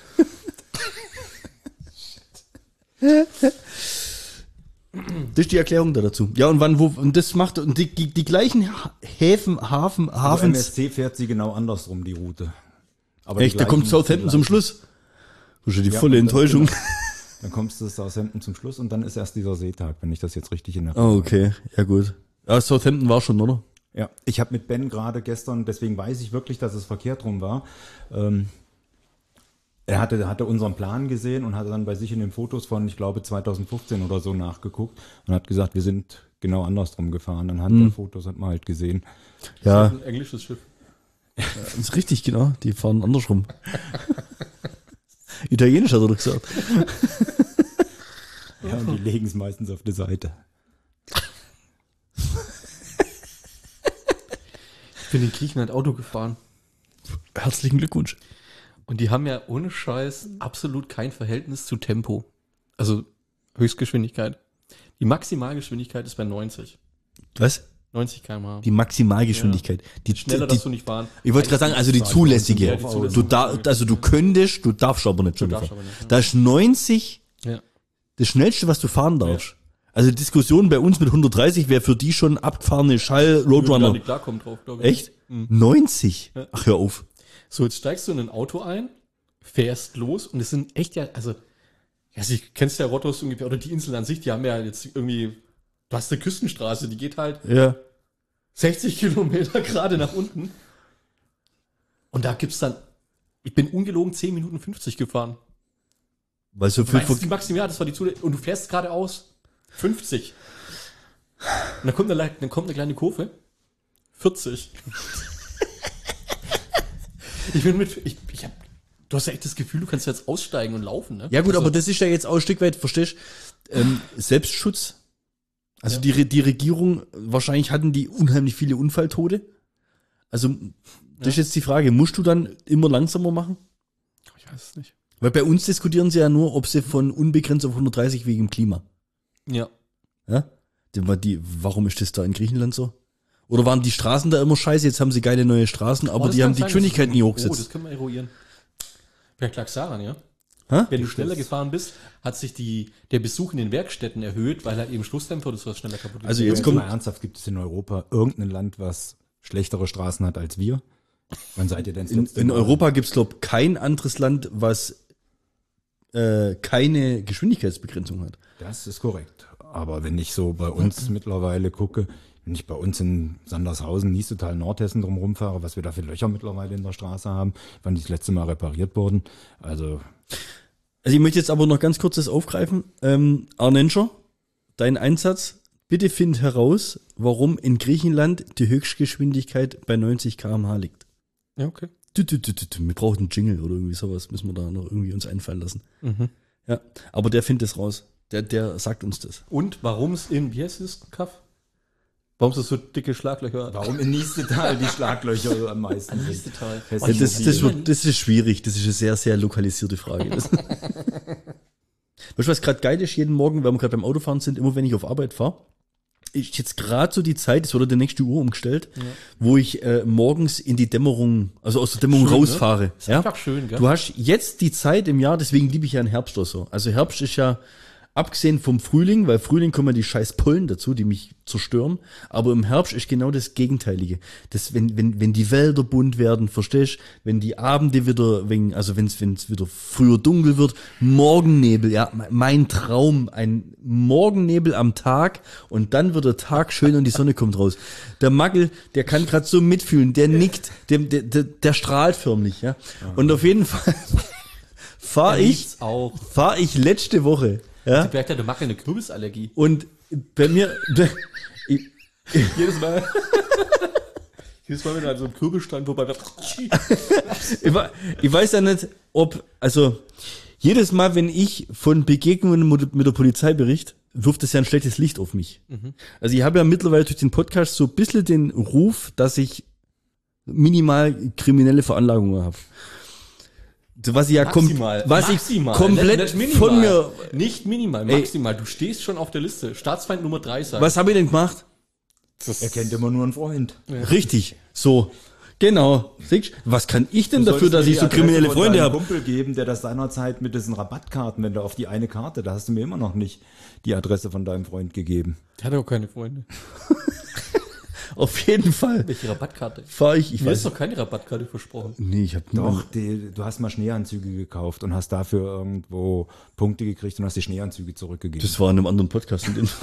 Das ist die Erklärung da dazu. Ja, und wann, wo, und das macht, und die, die, die gleichen Häfen, Hafen, Also Hafens. M S C fährt sie genau andersrum, die Route. Aber die Echt, da kommt gleichen- Southampton die zum gleichen- Schluss. Das ist ja die Ja, volle und dann- Enttäuschung. genau. Dann kommst du zu Southampton zum Schluss und dann ist erst dieser Seetag, wenn ich das jetzt richtig in Erinnerung Oh, okay, ja gut. Ja, Southampton war schon, oder? Ja, ich habe mit Ben gerade gestern, deswegen weiß ich wirklich, dass es verkehrt rum war. Ähm, er hatte, hatte unseren Plan gesehen und hatte dann bei sich in den Fotos von, ich glaube, zwanzig fünfzehn oder so nachgeguckt und hat gesagt, wir sind genau andersrum gefahren. Anhand Hm. der Fotos hat man halt gesehen. Ja, Ein englisches Schiff. das ist richtig, genau. Die fahren andersrum. Italienisch hat er doch gesagt. Ja, und die legen es meistens auf die Seite. Ich bin in Griechenland Auto gefahren. Herzlichen Glückwunsch. Und die haben ja ohne Scheiß absolut kein Verhältnis zu Tempo. Also Höchstgeschwindigkeit. Die Maximalgeschwindigkeit ist bei neunzig. Was? neunzig Kilometer pro Stunde. Die Maximalgeschwindigkeit. Die, Schneller die, darfst du nicht fahren. Ich wollte gerade sagen, also die Ja, zulässige. die zulässige. Du da, also du könntest, du darfst aber nicht schon darfst fahren. aber nicht, ja. Da ist neunzig Ja. das Schnellste, was du fahren darfst. Also Diskussion bei uns mit hundertdreißig wäre für die schon abgefahrene Schall Würde gar Roadrunner. nicht klarkommen drauf, glaube ich. Echt? neunzig? Ach, hör auf. So, jetzt steigst du in ein Auto ein, fährst los und es sind echt ja, also, ja, du kennst ja Rottos ungefähr, oder die Insel an sich, die haben ja jetzt irgendwie, du hast eine Küstenstraße, die geht halt Ja. sechzig Kilometer gerade nach unten. Und da gibt's dann, ich bin ungelogen zehn Minuten fünfzig gefahren. Weil so viel Das ist die Maximal, das war die Zulassung. Und du fährst geradeaus fünfzig. Und dann kommt eine, dann kommt eine kleine Kurve. vierzig. Ich bin mit, ich, ich hab, du hast ja echt das Gefühl, du kannst jetzt aussteigen und laufen, ne? Ja gut, Also, aber das ist ja jetzt auch ein Stück weit, verstehst du, ähm, Selbstschutz. Also Ja. die, Re- die Regierung, wahrscheinlich hatten die unheimlich viele Unfalltote. Also das ist jetzt die Frage, musst du dann immer langsamer machen? ich weiß es nicht. Weil bei uns diskutieren sie ja nur, ob sie von unbegrenzt auf hundertdreißig wegen dem Klima. Ja. Ja? Die, die, warum ist das da in Griechenland so? Oder waren die Straßen da immer scheiße, jetzt haben sie geile neue Straßen, aber Oh, das die kann haben die sein, Geschwindigkeit das- nie Oh, hochgesetzt. das können wir eruieren. Per Klaxaran, ja. Hä? Wenn du schneller gefahren bist, hat sich die, der Besuch in den Werkstätten erhöht, weil halt eben Schlussdämpfer das was schneller kaputt Also ist. jetzt Jetzt kommt- mal ernsthaft, gibt es in Europa irgendein Land, was schlechtere Straßen hat als wir? Wann seid ihr denn das In, letzte in Mal? Europa gibt's glaub kein anderes Land, was äh, keine Geschwindigkeitsbegrenzung hat. Das ist korrekt. Aber wenn ich so bei uns mittlerweile gucke, wenn ich bei uns in Sandershausen, Niestetal, Nordhessen drum rumfahre, was wir da für Löcher mittlerweile in der Straße haben, wann die das letzte Mal repariert wurden. Also Also ich möchte jetzt aber noch ganz kurz das aufgreifen. Ähm, Arnenscher, dein Einsatz, bitte find heraus, warum in Griechenland die Höchstgeschwindigkeit bei neunzig Kilometer pro Stunde liegt. Ja, okay. Du, du, du, du, du. Wir brauchen einen Jingle oder irgendwie sowas, müssen wir da noch irgendwie uns einfallen lassen. Mhm. Ja, aber der findet es raus. Der, der sagt uns das. Und warum es in, wie heißt es, Kaff? Warum es so dicke Schlaglöcher hat? warum in Niestetal die Schlaglöcher am meisten sind? Niestetal. Das Ja, ist das, mobil. das, wird, das ist schwierig. Das ist eine sehr, sehr lokalisierte Frage. Das. Weißt du, was gerade geil ist? Jeden Morgen, wenn wir gerade beim Autofahren sind, immer wenn ich auf Arbeit fahre, ist jetzt gerade so die Zeit, es wurde der nächste Uhr umgestellt, wo ich äh, morgens in die Dämmerung, also aus der Dämmerung Schön, ne? rausfahre. Ist Ja? einfach schön, gell? Du hast jetzt die Zeit im Jahr, deswegen liebe ich ja einen Herbst oder so. Also Herbst ist ja, abgesehen vom Frühling, weil Frühling kommen ja die scheiß Pollen dazu, die mich zerstören, aber im Herbst ist genau das Gegenteilige. Das, wenn, wenn, wenn die Wälder bunt werden, verstehst du, wenn die Abende wieder, wenn, also wenn es wieder früher dunkel wird, Morgennebel, ja, mein Traum, ein Morgennebel am Tag und dann wird der Tag schön und die Sonne kommt raus. Der Magel, der kann gerade so mitfühlen, der nickt, der, der, der, der strahlt förmlich, ja. Und auf jeden Fall fahre Er ich, liebt's auch. fahre ich letzte Woche, ja, Vielleicht hat der Mackel eine Kürbisallergie. und bei mir, ich, Jedes Mal. Jedes Mal, wenn er an so einem Kürbisstand vorbei war. ich, we- ich weiß ja nicht, ob, also, jedes Mal, wenn ich von Begegnungen mit mit der Polizei berichte, wirft es ja ein schlechtes Licht auf mich. Also ich habe ja mittlerweile durch den Podcast so ein bisschen den Ruf, dass ich minimal kriminelle Veranlagungen habe. So, was ich ja kom Maximal. was maximal. ich komplett Nicht- nicht von minimal. mir. Nicht minimal, maximal. Du stehst schon auf der Liste. Staatsfeind Nummer drei sein. Was habe ich denn gemacht? Er kennt immer nur einen Freund. Richtig. So. Genau. Siehst du? Was kann ich denn Du dafür, solltest dass mir ich die so Adresse kriminelle von Freunde deinem habe? Kumpel geben, der das seinerzeit mit diesen Rabattkarten, wenn du auf die eine Karte, da hast du mir immer noch nicht die Adresse von deinem Freund gegeben. Der hat auch keine Freunde. Auf jeden Fall Welche Rabattkarte? fahre ich. Ich Mir ist weiß. doch keine Rabattkarte versprochen. Nee, ich habe Doch, die, du hast mal Schneeanzüge gekauft und hast dafür irgendwo Punkte gekriegt und hast die Schneeanzüge zurückgegeben. Das war in einem anderen Podcast. in dem-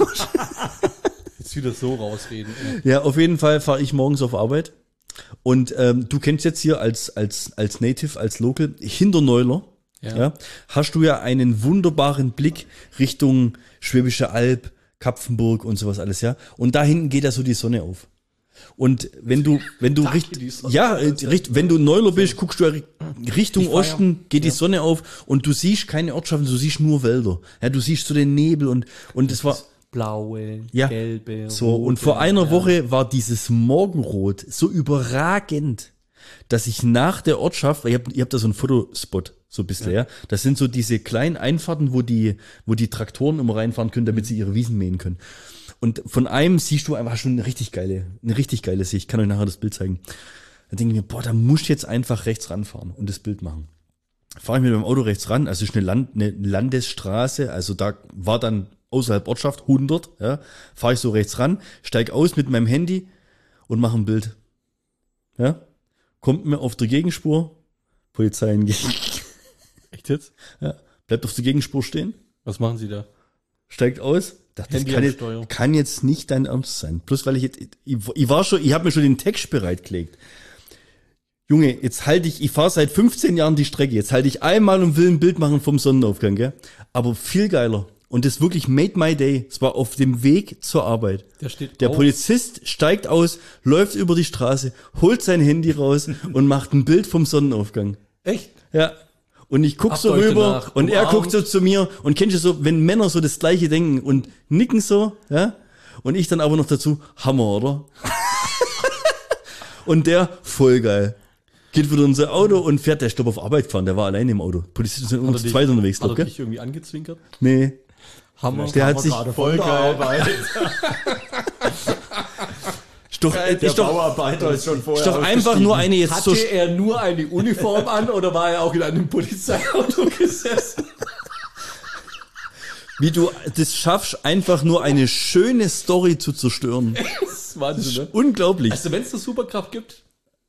Jetzt wieder so rausreden. Ja, auf jeden Fall fahre ich morgens auf Arbeit. Und ähm, du kennst jetzt hier als, als, als Native, als Local, hinter Neuler, ja. Ja. hast du ja einen wunderbaren Blick Richtung Schwäbische Alb, Kapfenburg und sowas alles, ja. Und da hinten geht ja so die Sonne auf. Und wenn du, wenn du Da richt, geht die Sonne ja, auf. äh, richt, wenn du Neuler bist, guckst du ja ri- Richtung Ich war ja- Osten, geht die Sonne auf und du siehst keine Ortschaften, du siehst nur Wälder. Ja, du siehst so den Nebel und, und es war, Blaue, ja, gelbe, so, rote, und vor einer ja. Woche war dieses Morgenrot so überragend, dass ich nach der Ortschaft, weil ihr habt, ihr habt da so einen Fotospot, so ein bisschen, ja. ja. Das sind so diese kleinen Einfahrten, wo die, wo die Traktoren immer reinfahren können, damit sie ihre Wiesen mähen können. Und von einem siehst du einfach schon eine richtig geile, eine richtig geile Sicht. Ich kann euch nachher das Bild zeigen. Da denke ich mir, boah, da musst du jetzt einfach rechts ranfahren und das Bild machen. Fahre ich mit meinem Auto rechts ran, also ist eine, Land, eine Landesstraße, also da war dann außerhalb Ortschaft hundert, ja, fahre ich so rechts ran, steig aus mit meinem Handy und mache ein Bild. Ja, kommt mir auf der Gegenspur, Polizei entgegen. Echt jetzt? Ja, bleibt auf der Gegenspur stehen, Was machen Sie da? steigt aus. Dachte, das Handy kann am jetzt, Steuer. kann jetzt nicht dein Ernst sein. Plus, weil ich jetzt, ich, ich war schon, ich habe mir schon den Text bereitgelegt. Junge, jetzt halte ich, ich fahre seit fünfzehn Jahren die Strecke, jetzt halte ich einmal und will ein Bild machen vom Sonnenaufgang, gell? Aber viel geiler. Und das wirklich made my day. Es war auf dem Weg zur Arbeit. Der steht Der auf. Polizist steigt aus, läuft über die Straße, holt sein Handy raus und macht ein Bild vom Sonnenaufgang. Echt? Ja. Und ich guck Habt so ihr euch rüber danach und er umarmt? guckt so zu mir und kennst du so, wenn Männer so das Gleiche denken und nicken so, ja? Und ich dann aber noch dazu, Hammer, oder? Und der, voll geil. Geht wieder in sein Auto und fährt, der ist glaub auf Arbeit gefahren, der war alleine im Auto. Polizisten sind immer Hat zu er zweit dich- unterwegs, Hat glaub, er gell? dich irgendwie angezwinkert? Nee. Hammer. Der hat sich, voll geil. ist doch, Der ist doch, Bauarbeiter ist schon vorher ist doch einfach nur eine jetzt so, Hatte er nur eine Uniform an oder war er auch in einem Polizeiauto gesessen? wie du das schaffst, einfach nur eine schöne Story zu zerstören. Das ist Wahnsinn, ne? Unglaublich. Also wenn es eine Superkraft gibt,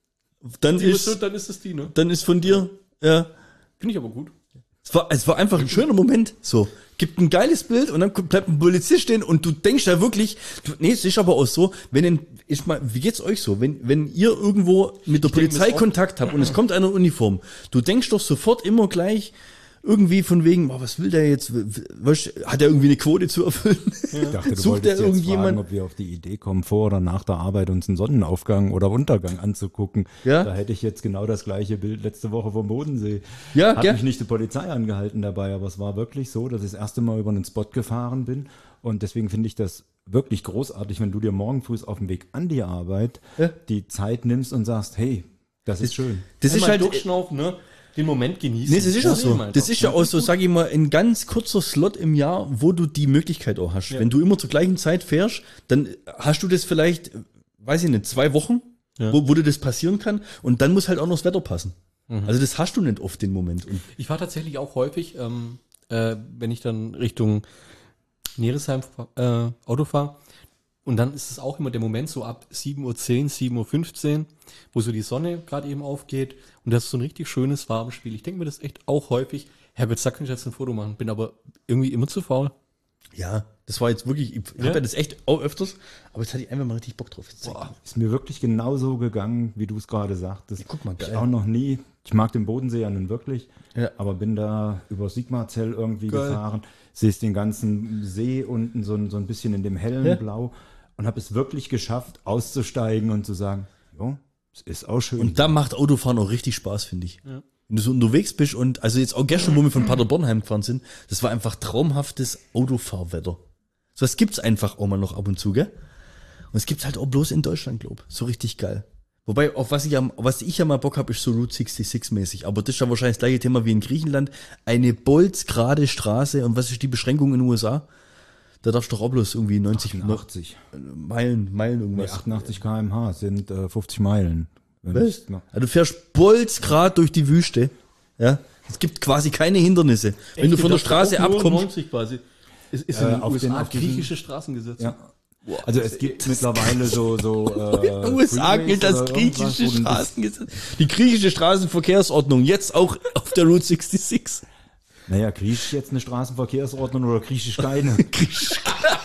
Dann die ist, ist, dann ist es die, ne? dann ist von dir, ja. Finde ich aber gut. Es war, es war einfach ein schöner Moment. So, gibt ein geiles Bild und dann kommt- bleibt ein Polizist stehen und du denkst ja wirklich, du, nee, es ist aber auch so, wenn ein, ich mal, wie geht's euch so, wenn, wenn ihr irgendwo mit der Ich denk, Polizei das auch- Kontakt habt und es kommt einer in Uniform, du denkst doch sofort immer gleich irgendwie von wegen, oh, was will der jetzt, W- w- weißt, hat er irgendwie eine Quote zu erfüllen? Ich dachte, du Sucht wolltest er jetzt irgendjemand? fragen, ob wir auf die Idee kommen, vor oder nach der Arbeit uns einen Sonnenaufgang oder Untergang anzugucken. Ja. Da hätte ich jetzt genau das gleiche Bild letzte Woche vom Bodensee. Ja, Hat gell? mich nicht die Polizei angehalten dabei, aber es war wirklich so, dass ich das erste Mal über einen Spot gefahren bin. Und deswegen finde ich das wirklich großartig, wenn du dir morgen früh auf dem Weg an die Arbeit Ja. die Zeit nimmst und sagst, hey, das ist schön. Das ist Einmal halt, durchschnaufen, ne? Den Moment genießen. nee, das ist ja so. Nehmen Das einfach. ist ja auch so, sag ich mal, ein ganz kurzer Slot im Jahr, wo du die Möglichkeit auch hast. Ja. Wenn du immer zur gleichen Zeit fährst, dann hast du das vielleicht, weiß ich nicht, zwei Wochen, Ja. wo, wo dir das passieren kann. Und dann muss halt auch noch das Wetter passen. Also das hast du nicht oft den Moment. Und Ich fahre tatsächlich auch häufig, ähm, äh, wenn ich dann Richtung Neresheim äh, Auto fahre. Und dann ist es auch immer der Moment so ab sieben Uhr zehn, sieben Uhr fünfzehn, wo so die Sonne gerade eben aufgeht. Und das ist so ein richtig schönes, warmes Spiel. Ich denke mir das echt auch häufig. Herbert, sag, kann ich jetzt ein Foto machen? Bin aber irgendwie immer zu faul. ja, das war jetzt wirklich, ich Ja. habe ja das echt auch öfters, aber jetzt hatte ich einfach mal richtig Bock drauf. Jetzt zeig Boah. Ist mir wirklich genauso gegangen, wie du es gerade sagtest. guck mal, geil. Ich auch noch nie. Ich mag den Bodensee ja nun wirklich, Ja. aber bin da über Sigmarzell irgendwie Geil. gefahren, siehst den ganzen See unten so, ein- so ein bisschen in dem hellen Ja. Blau und habe es wirklich geschafft, auszusteigen und zu sagen, jo, es ist auch schön. Und da macht Autofahren auch richtig Spaß, finde ich. Wenn du so unterwegs bist und, also jetzt auch gestern, wo wir von Paderborn heimgefahren sind, das war einfach traumhaftes Autofahrwetter. So was gibt's einfach auch mal noch ab und zu, gell? Und es gibt's halt auch bloß in Deutschland, glaub. So richtig geil. Wobei, auf was ich ja, was ich ja mal Bock habe, ist so Route sechsundsechzig mäßig. Aber das ist ja wahrscheinlich das gleiche Thema wie in Griechenland. Eine bolzgerade Straße. Und was ist die Beschränkung in den U S A? Da darfst du doch auch bloß irgendwie neunzig achtundachtzig. Meilen, Meilen Nee, irgendwas. achtundachtzig Kilometer pro Stunde sind äh, fünfzig Meilen. Wenn Was? ich- ja. Also du fährst bolzgrad durch die Wüste. Ja. Es gibt quasi keine Hindernisse. Wenn du von der Straße abkommst. neunzig quasi. Es ist Äh, in den auf U S den- A auf diesen- griechische Straßengesetze. Ja. Also es gibt mittlerweile so so äh, In den U S A Freeways gilt das oder irgendwas, griechische wo du das- Straßengesetz. Die griechische Straßenverkehrsordnung, jetzt auch auf der Route sechsundsechzig. Naja, griechisch jetzt eine Straßenverkehrsordnung oder griechisch keine? Griechisch.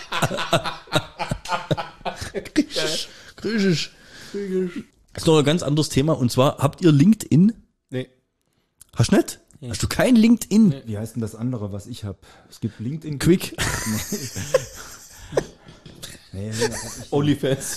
Griechisch. Griechisch. Griechisch. Das ist noch ein ganz anderes Thema. Und zwar, habt ihr LinkedIn? Nee. Hast du nicht? Hast du kein LinkedIn? Wie heißt denn das andere, was ich habe? Es gibt LinkedIn. Quick. Nee, das hab ich- Onlyfans.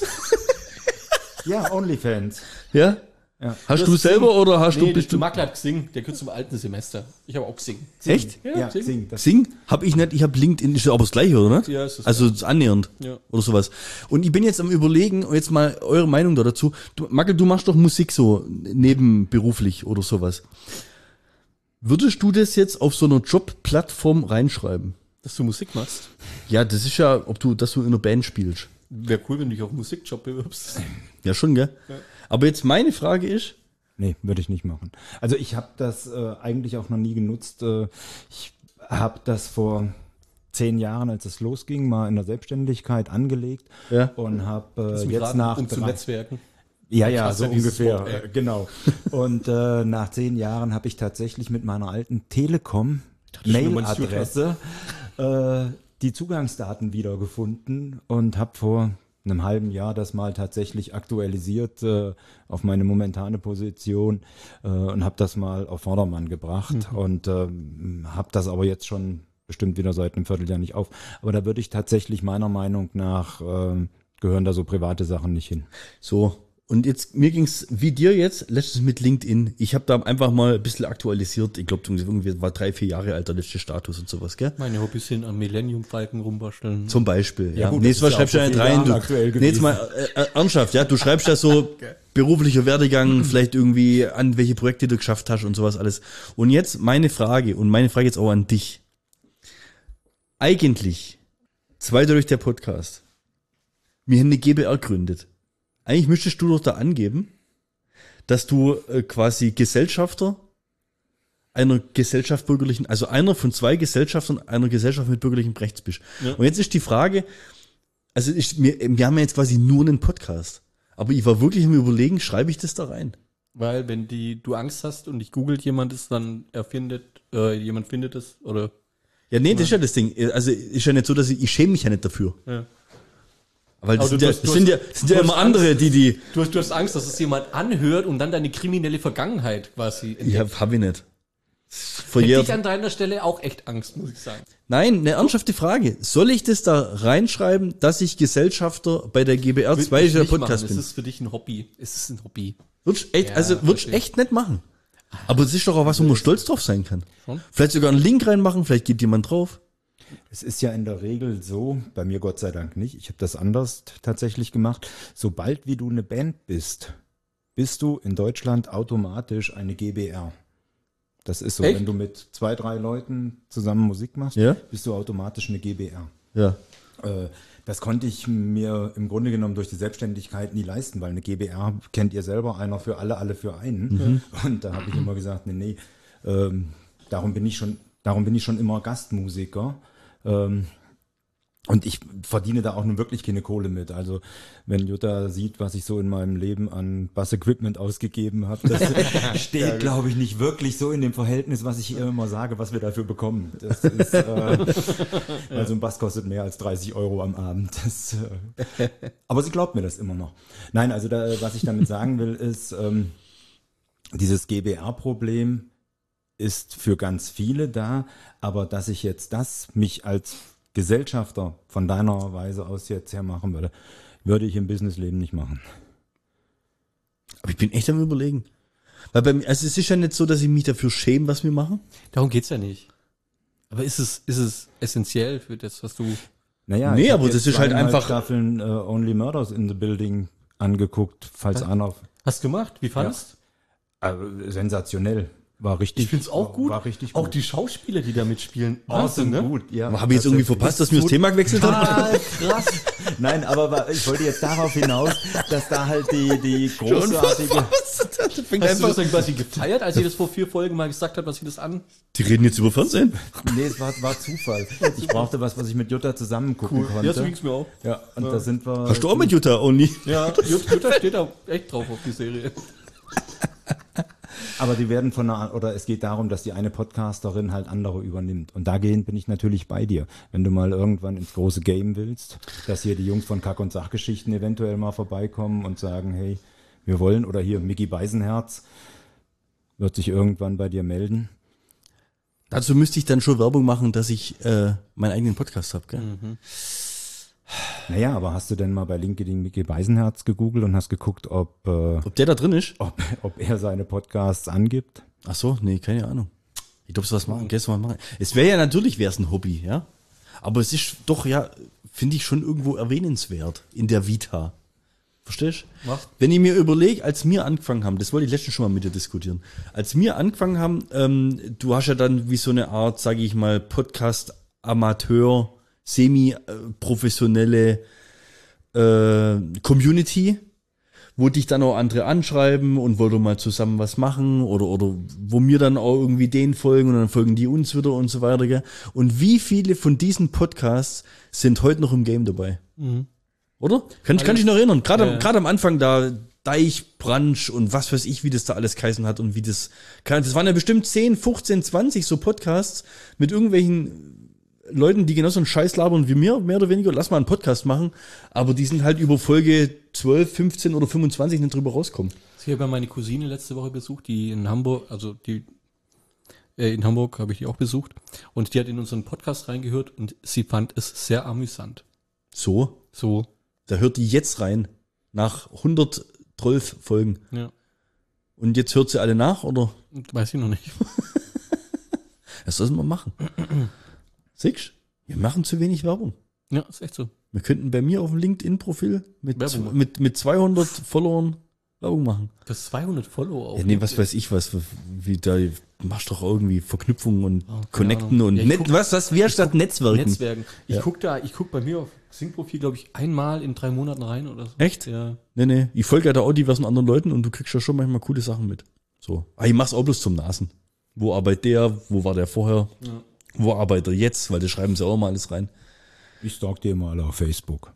ja, Onlyfans. Ja? Ja. Hast Du du hast selber Xing. oder hast Nee, du, bist der du, Makler hat Xing, der gehört zum alten Semester. Ich habe auch Xing. echt? Ja, Xing. Xing. Das Xing? Hab ich nicht, ich hab LinkedIn, ist aber das gleiche, oder nicht? Ja, ist das Also das ist annähernd. Ja. Oder sowas. Und ich bin jetzt am überlegen, und jetzt mal eure Meinung da dazu. Du, Mackel, du machst doch Musik so nebenberuflich oder sowas. Würdest du das jetzt auf so einer Jobplattform reinschreiben? Dass du Musik machst. Ja, das ist ja, ob du, dass du in einer Band spielst. Wäre cool, wenn du dich auf einen Musikjob bewirbst. Ja, schon, gell? Aber jetzt meine Frage ist, Nee, würde ich nicht machen. Also ich habe das äh, eigentlich auch noch nie genutzt. Äh, ich habe das vor zehn Jahren, als es losging, mal in der Selbstständigkeit angelegt Ja. und habe Lass äh, mich jetzt raten, nach um zu drei, netzwerken. ja ja Krass, so ja, dieses ungefähr Wort, ey. äh, genau. Und äh, nach zehn Jahren habe ich tatsächlich mit meiner alten Telekom schon, du meinst Mailadresse äh, die Zugangsdaten wiedergefunden und habe vor einem halben Jahr das mal tatsächlich aktualisiert äh, auf meine momentane Position äh, und habe das mal auf Vordermann gebracht und ähm, habe das aber jetzt schon bestimmt wieder seit einem Vierteljahr nicht auf. Aber da würde ich tatsächlich meiner Meinung nach, äh, gehören da so private Sachen nicht hin. so, und jetzt, mir ging's wie dir jetzt, letztes mit LinkedIn. Ich habe da einfach mal ein bisschen aktualisiert. Ich glaube, irgendwie war drei, vier Jahre alt der letzte Status und sowas, gell? Meine Hobbys sind am Millennium-Falken rumbasteln. Zum Beispiel, ja. Ja, gut, Nächstes Mal das ist ja schreibst du auch ja vor nicht rein. vier Du, Jahren aktuell nee, jetzt mal äh, äh, ernsthaft, ja. Du schreibst ja so beruflicher Werdegang, vielleicht irgendwie an welche Projekte du geschafft hast und sowas alles. Und jetzt meine Frage, und meine Frage jetzt auch an dich. Eigentlich, zweideutig der Podcast. Wir haben eine G B R gegründet. Eigentlich müsstest du doch da angeben, dass du äh, quasi Gesellschafter einer Gesellschaft bürgerlichen, also einer von zwei Gesellschaftern einer Gesellschaft mit bürgerlichem Rechts bist. Ja. Und jetzt ist die Frage, also ich, wir, wir haben ja jetzt quasi nur einen Podcast, aber ich war wirklich am Überlegen, schreibe ich das da rein? Weil wenn die, du Angst hast und dich googelt jemand ist, dann erfindet, äh, jemand findet es oder. Ja, nee, das ist ja das Ding. Also ist ja nicht so, dass ich, ich schäme mich ja nicht dafür. Ja. Weil das Aber sind, du ja, hast- das du sind hast- ja, das sind du ja hast immer andere, Angst. die die, Du hast, du hast Angst, dass es jemand anhört und dann deine kriminelle Vergangenheit quasi entdeckt. ja, hab ich nicht. Hätte Verjährt. ich an deiner Stelle auch echt Angst, muss ich sagen. Nein, eine ernsthafte Frage. Soll ich das da reinschreiben, dass ich Gesellschafter bei der G B R zwei Würd ich der nicht Podcast machen. bin? Es ist für dich ein Hobby. Es ist ein Hobby. Würdest echt, Ja, also würdest verstehe. echt nicht machen. Aber es ist doch auch was, wo man stolz drauf sein kann. Schon? Vielleicht sogar einen Link reinmachen, vielleicht geht jemand drauf. Es ist ja in der Regel so, bei mir Gott sei Dank nicht, ich habe das anders t- tatsächlich gemacht, sobald wie du eine Band bist, bist du in Deutschland automatisch eine G B R. Das ist so, Echt? wenn du mit zwei, drei Leuten zusammen Musik machst, Ja. bist du automatisch eine G B R. Ja. Äh, Das konnte ich mir im Grunde genommen durch die Selbstständigkeit nie leisten, weil eine G B R kennt ihr selber, einer für alle, alle für einen. Und da habe ich immer gesagt, nee, nee, ähm, darum bin ich schon, darum bin ich schon immer Gastmusiker. Ähm, und ich verdiene da auch nun wirklich keine Kohle mit. Also wenn Jutta sieht, was ich so in meinem Leben an Bass-Equipment ausgegeben habe, das steht, glaube ich, nicht wirklich so in dem Verhältnis, was ich ihr immer sage, was wir dafür bekommen. Das ist, äh, weil so ein Bass kostet mehr als dreißig Euro am Abend. Das, äh, aber sie glaubt mir das immer noch. Nein, also da, was ich damit sagen will, ist, ähm, dieses G B R-Problem ist für ganz viele da, aber dass ich jetzt das mich als Gesellschafter von deiner Weise aus jetzt her machen würde, würde ich im Businessleben nicht machen. Aber ich bin echt am Überlegen. Weil bei mir, also es ist ja nicht so, dass ich mich dafür schäme, was wir machen. Darum geht's ja nicht. Aber ist es, ist es essentiell für das, was du. Naja, Nee, ich hab aber jetzt das ist halt zweieinhalb einfach- Staffeln äh, Only Murders in the Building angeguckt, falls einer. Hast du gemacht? Wie fandest Äh, sensationell. War richtig. Ich finde es auch gut. War richtig Auch gut. die Schauspieler, die da mitspielen. Oh, sind ne? gut, ja. Habe ich jetzt irgendwie verpasst, dass wir das Thema gewechselt haben? Ah, krass. Nein, aber wa- ich wollte jetzt darauf hinaus, dass da halt die, die großartige... Das fängt Hast du einfach, das dann quasi gefeiert, als sie das vor vier Folgen mal gesagt hat, was sie das an? die reden jetzt über Fernsehen. Nee, es war, war Zufall. Ich brauchte was, was ich mit Jutta zusammen gucken konnte. Ja, so ging's mir auch. Ja, und da sind wir... Hast du auch mit Jutta Only? Ja, Jut- Jutta steht da echt drauf auf die Serie. Aber die werden von einer, oder es geht darum, dass die eine Podcasterin halt andere übernimmt. Und dagehend bin ich natürlich bei dir. Wenn du mal irgendwann ins große Game willst, dass hier die Jungs von Kack- und Sachgeschichten eventuell mal vorbeikommen und sagen, hey, wir wollen, oder hier Micky Beisenherz wird sich irgendwann bei dir melden. Dazu müsste ich dann schon Werbung machen, dass ich äh, meinen eigenen Podcast habe, gell? Mhm. Naja, aber hast du denn mal bei LinkedIn Micky Beisenherz gegoogelt und hast geguckt, ob, äh, Ob der da drin ist? ob, ob er seine Podcasts angibt? Ach so, nee, keine Ahnung. Ich glaube, was machen, gestern mal machen. Es wäre ja natürlich, wäre es ein Hobby, ja. Aber es ist doch, ja, finde ich schon irgendwo erwähnenswert in der Vita. Verstehst du? Was? Wenn ich mir überlege, als wir angefangen haben, das wollte ich letztens schon mal mit dir diskutieren, als wir angefangen haben, ähm, du hast ja dann wie so eine Art, sage ich mal, Podcast-Amateur, semi-professionelle äh, Community, wo dich dann auch andere anschreiben und wo du mal zusammen was machen oder, oder wo mir dann auch irgendwie denen folgen und dann folgen die uns wieder und so weiter. Gell? Und wie viele von diesen Podcasts sind heute noch im Game dabei? Mhm. Oder? Kann, kann ich noch erinnern. Gerade Ja. am, gerade am Anfang da Deichbranch und was weiß ich, wie das da alles geheißen hat und wie das, das waren ja bestimmt zehn, fünfzehn, zwanzig so Podcasts mit irgendwelchen Leuten, die genauso einen Scheiß labern wie mir, mehr oder weniger, lass mal einen Podcast machen, aber die sind halt über Folge zwölf, fünfzehn oder fünfundzwanzig nicht drüber rauskommen. Ich habe ja meine Cousine letzte Woche besucht, die in Hamburg, also die äh, in Hamburg habe ich die auch besucht und die hat in unseren Podcast reingehört und sie fand es sehr amüsant. So, So, da hört die jetzt rein, nach hundertzwölf Folgen. ja, Und jetzt hört sie alle nach, oder? weiß ich noch nicht. Das sollten wir machen. Siehst du? Wir machen zu wenig Werbung. Ja, ist echt so. Wir könnten bei mir auf dem LinkedIn-Profil mit, Werbung machen. mit, mit zweihundert Followern Werbung machen. Das ist zweihundert Follower auf Ja, nee, was weiß ich was, wie da, machst doch irgendwie Verknüpfungen und Oh, keine Connecten Ahnung. und Ja, ich Net, guck- was, was, wer statt Netzwerken? Netzwerken. Ich Ja. guck da, ich guck bei mir auf Xing-Profil, glaube ich, einmal in drei Monaten rein oder so. Echt? Ja. Nee, nee, ich folge ja da auch diversen anderen Leuten und du kriegst ja schon manchmal coole Sachen mit. So. Aber ich mach's auch bloß zum Nasen. Wo arbeitet der? Wo war der vorher? Ja. Wo arbeitet er jetzt? Weil das schreiben sie auch mal alles rein. Ich stalk dir mal auf Facebook.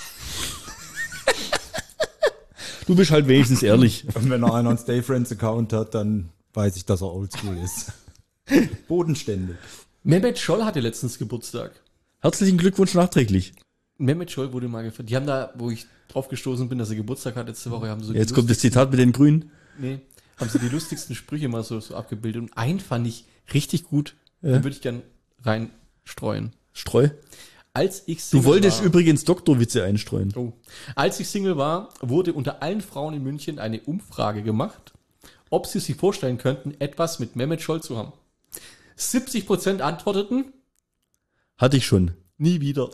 Du bist halt wenigstens ehrlich. Und wenn noch einer einen Stay Friends Account hat, dann weiß ich, dass er oldschool ist. Bodenständig. Mehmet Scholl hatte letztens Geburtstag. Herzlichen Glückwunsch nachträglich. Mehmet Scholl wurde mal gefragt. Die haben da, wo ich drauf gestoßen bin, dass er Geburtstag hat letzte Woche, haben so die Jetzt kommt das lustigsten- Zitat mit den Grünen. Nee, haben sie die lustigsten Sprüche mal so, so abgebildet. Und einen fand ich richtig gut. Den würde ich gern reinstreuen. Streu. Als ich Du Single wolltest war, übrigens Doktorwitze einstreuen. Oh. Als ich Single war, wurde unter allen Frauen in München eine Umfrage gemacht, ob sie sich vorstellen könnten, etwas mit Mehmet Scholl zu haben. siebzig Prozent antworteten, Hatte ich schon. nie wieder.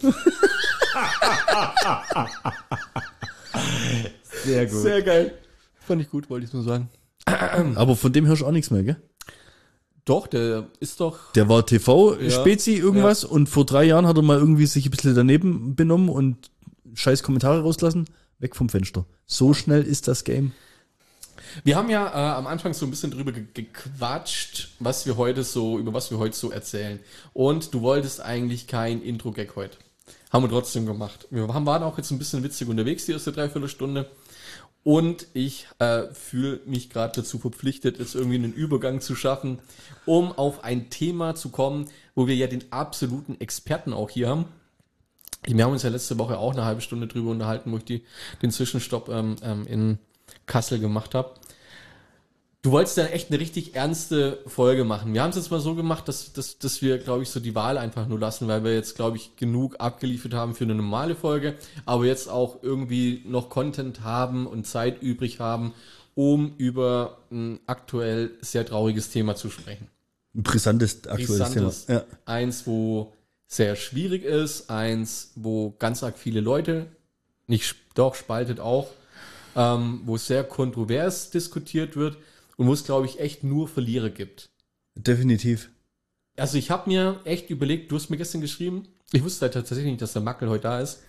Sehr gut. Sehr geil. Fand ich gut, wollte ich nur sagen. Aber von dem hörst du auch nichts mehr, gell? Doch, der ist doch... Der war T V-Spezi Ja. irgendwas und vor drei Jahren hat er mal irgendwie sich ein bisschen daneben benommen und scheiß Kommentare rauslassen. Weg vom Fenster. So schnell ist das Game. Wir haben ja äh, am Anfang so ein bisschen drüber ge gequatscht, was wir heute so, über was wir heute so erzählen. Und du wolltest eigentlich kein Intro-Gag heute. Haben wir trotzdem gemacht. Wir haben, waren auch jetzt ein bisschen witzig unterwegs, die erste Dreiviertelstunde. Und ich äh, fühle mich gerade dazu verpflichtet, jetzt irgendwie einen Übergang zu schaffen, um auf ein Thema zu kommen, wo wir ja den absoluten Experten auch hier haben. Wir haben uns ja letzte Woche auch eine halbe Stunde drüber unterhalten, wo ich die, den Zwischenstopp ähm, ähm, in Kassel gemacht habe. Du wolltest dann echt eine richtig ernste Folge machen. Wir haben es jetzt mal so gemacht, dass, dass, dass wir, glaube ich, so die Wahl einfach nur lassen, weil wir jetzt, glaube ich, genug abgeliefert haben für eine normale Folge, aber jetzt auch irgendwie noch Content haben und Zeit übrig haben, um über ein aktuell sehr trauriges Thema zu sprechen. Ein brisantes aktuelles Brisantes. Thema. Ja. Eins, wo sehr schwierig ist, eins, wo ganz arg viele Leute, nicht sp- doch, spaltet auch, ähm, wo es sehr kontrovers diskutiert wird und wo es, glaube ich, echt nur Verlierer gibt. Definitiv. Also ich habe mir echt überlegt, du hast mir gestern geschrieben, ich wusste halt tatsächlich nicht, dass der Mackel heute da ist.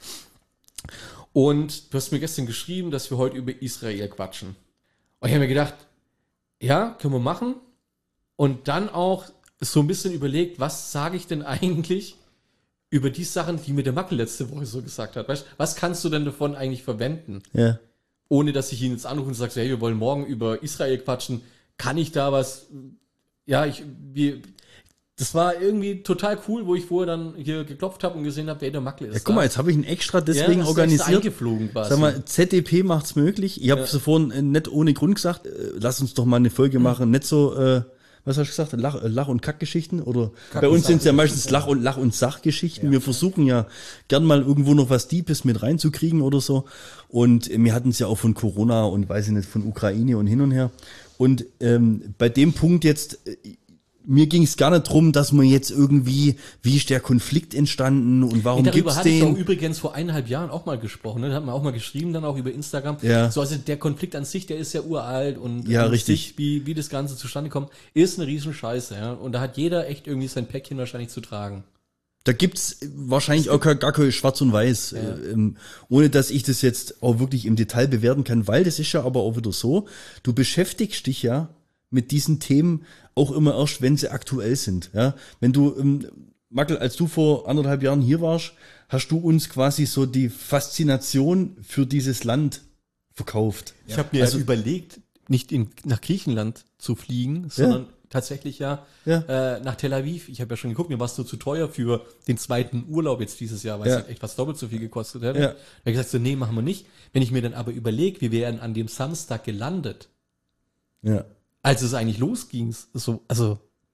Und du hast mir gestern geschrieben, dass wir heute über Israel quatschen. Und ich habe mir gedacht, ja, können wir machen. Und dann auch so ein bisschen überlegt, was sage ich denn eigentlich über die Sachen, die mir der Mackel letzte Woche so gesagt hat. Weißt, was kannst du denn davon eigentlich verwenden? Ja. Ohne, dass ich ihn jetzt anrufe und sage, hey, wir wollen morgen über Israel quatschen. Kann ich da was... Ja, ich... Wir, das war irgendwie total cool, wo ich vorher dann hier geklopft habe und gesehen habe, wer der Mackel ist. Ja, guck mal, jetzt habe ich ihn extra deswegen ja, organisiert. Eingeflogen quasi. Sag mal, Z D P macht's möglich. Ich habe Ja. ja. vorhin nicht ohne Grund gesagt, äh, lass uns doch mal eine Folge mhm. machen. Nicht so, äh, was hast du gesagt, Lach, Lach- und Kackgeschichten? Oder Kack- bei uns und sind es ja Sachgeschichten, meistens Lach- und Lach- und Sachgeschichten. Ja. Wir versuchen ja gern mal irgendwo noch was Deepes mit reinzukriegen oder so. Und wir hatten es ja auch von Corona und weiß ich nicht, von Ukraine und hin und her. Und ähm, bei dem Punkt jetzt, äh, mir ging es gar nicht drum, dass man jetzt irgendwie, wie ist der Konflikt entstanden und warum Nee, gibt's darüber hatte ich auch den? übrigens vor eineinhalb Jahren auch mal gesprochen. Ne? Da hat man auch mal geschrieben, dann auch über Instagram. Ja. So, also der Konflikt an sich, der ist ja uralt und Ja, an richtig. sich, wie, wie das Ganze zustande kommt, ist eine Riesenscheiße. Ja? Und da hat jeder echt irgendwie sein Päckchen wahrscheinlich zu tragen. Da gibt's wahrscheinlich auch gar, gar kein Schwarz und Weiß, Ja. äh, ähm, ohne dass ich das jetzt auch wirklich im Detail bewerten kann, weil das ist ja aber auch wieder so, du beschäftigst dich ja mit diesen Themen auch immer erst, wenn sie aktuell sind. Ja, wenn du, ähm, Mackel, als du vor anderthalb Jahren hier warst, hast du uns quasi so die Faszination für dieses Land verkauft. Ich habe mir Also- also überlegt, nicht in, nach Griechenland zu fliegen, sondern tatsächlich ja, Ja. Äh, nach Tel Aviv. Ich habe ja schon geguckt, mir war es nur zu teuer für den zweiten Urlaub jetzt dieses Jahr, weil Ja. es halt echt was doppelt so viel gekostet hätte. Ja. Da habe ich gesagt, so, nee, machen wir nicht. Wenn ich mir dann aber überlege, wir wären an dem Samstag gelandet, Ja. als es eigentlich losging, so, also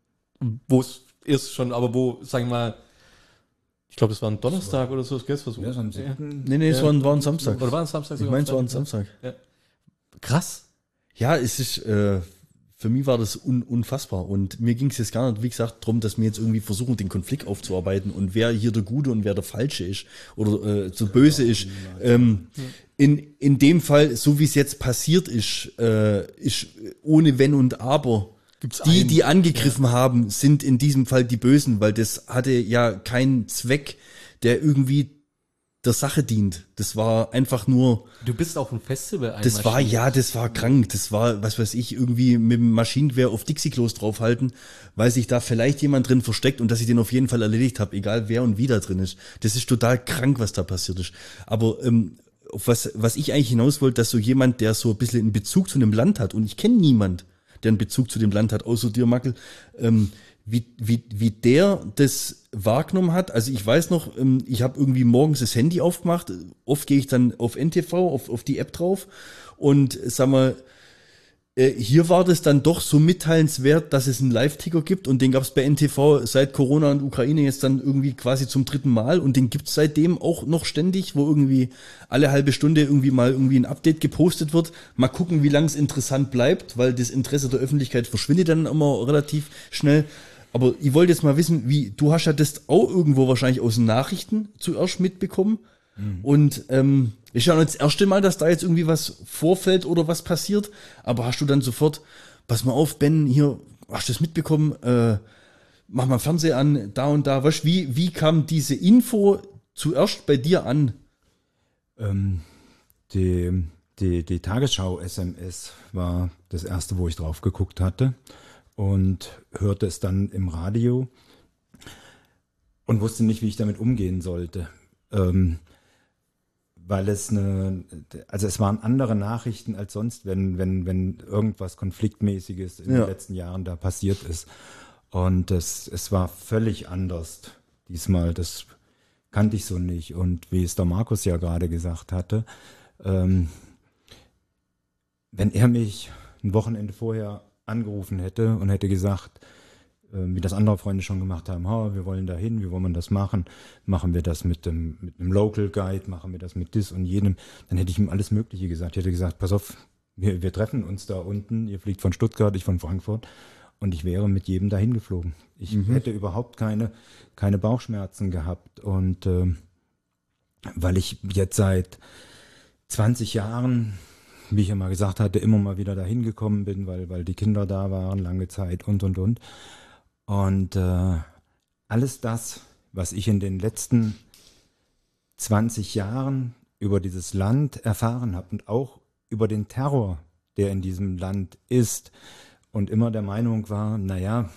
wo es ist schon, aber wo, sagen wir mal, ich glaube, es war ein Donnerstag oder so, das gell, Ja, so am siebten Nee, nee, es Ja. war, ein- war ein Samstag. Oder war es Samstag? Ich sogar? meine, es war ein Samstag. Ja. Krass. Ja, es ist, äh, für mich war das un, unfassbar. Und mir ging es jetzt gar nicht, wie gesagt, darum, dass wir jetzt irgendwie versuchen, den Konflikt aufzuarbeiten und wer hier der Gute und wer der Falsche ist oder äh, so böse ist. Ähm, in, in dem Fall, so wie es jetzt passiert ist, äh, ist ohne Wenn und Aber. Gibt's Die, einen- die angegriffen haben, sind in diesem Fall die Bösen, weil das hatte ja keinen Zweck, der irgendwie der Sache dient. Das war einfach nur, Du bist auf ein Festival das war, ja, das war krank. Das war, was weiß ich, irgendwie mit dem Maschinengewehr auf Dixie-Klos draufhalten, weil sich da vielleicht jemand drin versteckt und dass ich den auf jeden Fall erledigt habe, egal wer und wie da drin ist. Das ist total krank, was da passiert ist. Aber ähm, auf was, was ich eigentlich hinaus wollte, dass so jemand, der so ein bisschen einen Bezug zu einem Land hat, und ich kenne niemand, der einen Bezug zu dem Land hat, außer dir, Mackel, ähm, wie, wie, wie der das wahrgenommen hat. Also ich weiß noch, ähm, ich habe irgendwie morgens das Handy aufgemacht, oft gehe ich dann auf N T V, auf, auf die App drauf und äh, sag mal, äh, hier war das dann doch so mitteilenswert, dass es einen Live-Ticker gibt und den gab es bei N T V seit Corona und Ukraine jetzt dann irgendwie quasi zum dritten Mal und den gibt es seitdem auch noch ständig, wo irgendwie alle halbe Stunde irgendwie mal irgendwie ein Update gepostet wird. Mal gucken, wie lange es interessant bleibt, weil das Interesse der Öffentlichkeit verschwindet dann immer relativ schnell. Aber ich wollte jetzt mal wissen, wie, du hast ja das auch irgendwo wahrscheinlich aus den Nachrichten zuerst mitbekommen. Mhm. Und ähm, ist ja nicht das erste Mal, dass da jetzt irgendwie was vorfällt oder was passiert. Aber hast du dann sofort, pass mal auf, Ben, hier, hast du das mitbekommen? Äh, mach mal Fernseher an, da und da. Weißt, wie, wie kam diese Info zuerst bei dir an? Ähm, die, die, die Tagesschau-S M S war das erste, wo ich drauf geguckt hatte und hörte es dann im Radio und wusste nicht, wie ich damit umgehen sollte. Ähm, weil es eine, also es waren andere Nachrichten als sonst, wenn, wenn, wenn irgendwas Konfliktmäßiges in Ja. den letzten Jahren da passiert ist. Und es, es war völlig anders diesmal. Das kannte ich so nicht. Und wie es der Markus ja gerade gesagt hatte, ähm, wenn er mich ein Wochenende vorher angerufen hätte und hätte gesagt, äh, wie das andere Freunde schon gemacht haben, ha, wir wollen da hin, wie wollen wir das machen? Machen wir das mit dem, mit einem Local Guide, machen wir das mit dis und jenem, dann hätte ich ihm alles Mögliche gesagt. Ich hätte gesagt, pass auf, wir, wir treffen uns da unten, ihr fliegt von Stuttgart, ich von Frankfurt. Und ich wäre mit jedem dahin geflogen. Ich mhm. hätte überhaupt keine, keine Bauchschmerzen gehabt. Und äh, weil ich jetzt seit zwanzig Jahren wie ich ja mal gesagt hatte, immer mal wieder dahin gekommen bin, weil, weil die Kinder da waren, lange Zeit und, und, und. Und äh, alles das, was ich in den letzten zwanzig Jahren über dieses Land erfahren habe und auch über den Terror, der in diesem Land ist und immer der Meinung war, naja,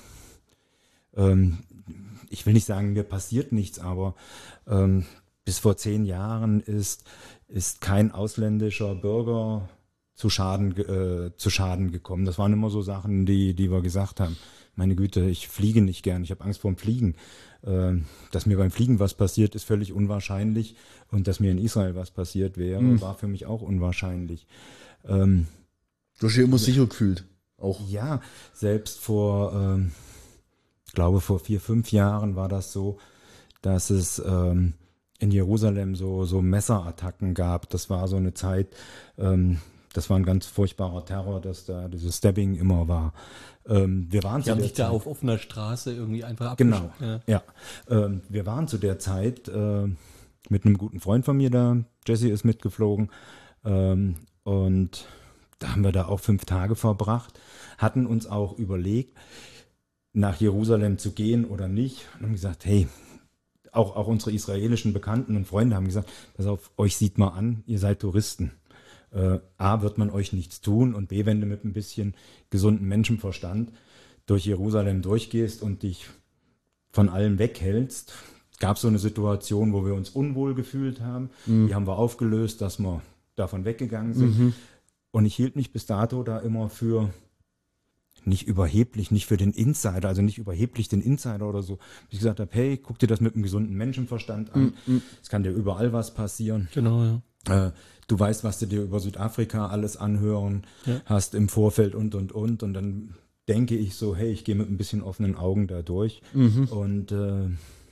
ähm, ich will nicht sagen, mir passiert nichts, aber ähm, bis vor zehn Jahren ist, ist kein ausländischer Bürger zu Schaden, äh, zu Schaden gekommen. Das waren immer so Sachen, die, die wir gesagt haben. Meine Güte, ich fliege nicht gern, ich habe Angst vor dem Fliegen. Äh, dass mir beim Fliegen was passiert, ist völlig unwahrscheinlich. Und dass mir in Israel was passiert wäre, mhm. war für mich auch unwahrscheinlich. Ähm, du hast dich immer sicher gefühlt. Auch. Ja, selbst vor, ähm, ich glaube vor vier, fünf Jahren war das so, dass es ähm, in Jerusalem so, so Messerattacken gab. Das war so eine Zeit, ähm, das war ein ganz furchtbarer Terror, dass da dieses Stabbing immer war. Ähm, wir waren Die zu haben der sich da Zeit, auf offener Straße irgendwie einfach Genau, abgeschossen. ja. ja. Ähm, wir waren zu der Zeit äh, mit einem guten Freund von mir da, Jesse ist mitgeflogen, ähm, und da haben wir da auch fünf Tage verbracht, hatten uns auch überlegt, nach Jerusalem zu gehen oder nicht, und haben gesagt, hey, auch, auch unsere israelischen Bekannten und Freunde haben gesagt, pass auf, euch sieht mal an, ihr seid Touristen. Äh, A, wird man euch nichts tun, und B, wenn du mit ein bisschen gesundem Menschenverstand durch Jerusalem durchgehst und dich von allem weghältst, gab es so eine Situation, wo wir uns unwohl gefühlt haben. Mhm. Die haben wir aufgelöst, dass wir davon weggegangen sind. Mhm. Und ich hielt mich bis dato da immer für nicht überheblich, nicht für den Insider, also nicht überheblich den Insider oder so. Ich gesagt habe, hey, guck dir das mit einem gesunden Menschenverstand an. Mhm. Es kann dir überall was passieren. Genau, ja. Äh, du weißt, was du dir über Südafrika alles anhören ja. hast im Vorfeld und, und, und. Und dann denke ich so, hey, ich gehe mit ein bisschen offenen Augen da durch mhm. und äh,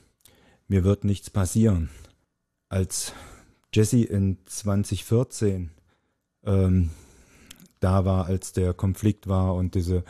mir wird nichts passieren. Als Jesse in zwanzig vierzehn ähm, da war, als der Konflikt war und diese,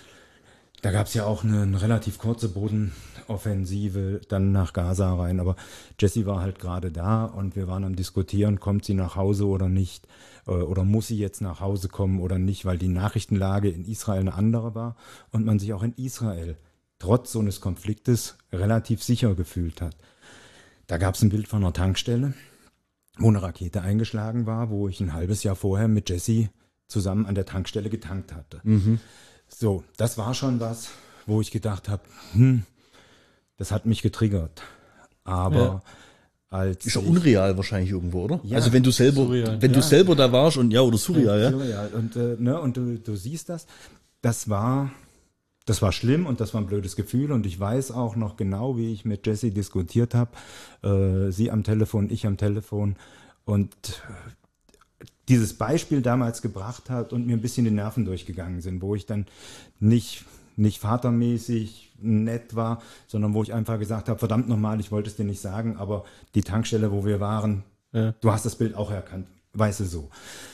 da gab es ja auch eine, eine relativ kurze Bodenoffensive dann nach Gaza rein, aber Jessie war halt gerade da und wir waren am Diskutieren, kommt sie nach Hause oder nicht, äh, oder muss sie jetzt nach Hause kommen oder nicht, weil die Nachrichtenlage in Israel eine andere war und man sich auch in Israel trotz so eines Konfliktes relativ sicher gefühlt hat. Da gab es ein Bild von einer Tankstelle, wo eine Rakete eingeschlagen war, wo ich ein halbes Jahr vorher mit Jessie zusammen an der Tankstelle getankt hatte. Mhm. So, das war schon was, wo ich gedacht habe, hm, das hat mich getriggert. Aber ja. als ist ja unreal wahrscheinlich irgendwo, oder? Ja, also wenn du selber, surreal. wenn ja. du selber da warst und ja, oder surreal, ja. Surreal. Und, äh, ne, und du, du siehst das, das war, das war schlimm und das war ein blödes Gefühl und ich weiß auch noch genau, wie ich mit Jessie diskutiert habe, äh, sie am Telefon, ich am Telefon und äh, dieses Beispiel damals gebracht hat und mir ein bisschen die Nerven durchgegangen sind, wo ich dann nicht, nicht vatermäßig nett war, sondern wo ich einfach gesagt habe, verdammt nochmal, ich wollte es dir nicht sagen, aber die Tankstelle, wo wir waren, ja. du hast das Bild auch erkannt, weißt du so.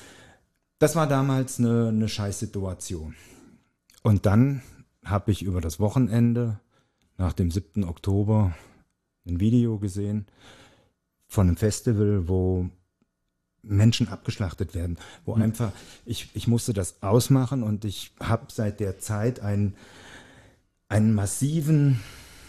Das war damals eine, eine Scheißsituation. Und dann habe ich über das Wochenende nach dem siebten Oktober ein Video gesehen von einem Festival, wo Menschen abgeschlachtet werden, wo mhm. einfach, ich, ich musste das ausmachen und ich habe seit der Zeit einen, einen massiven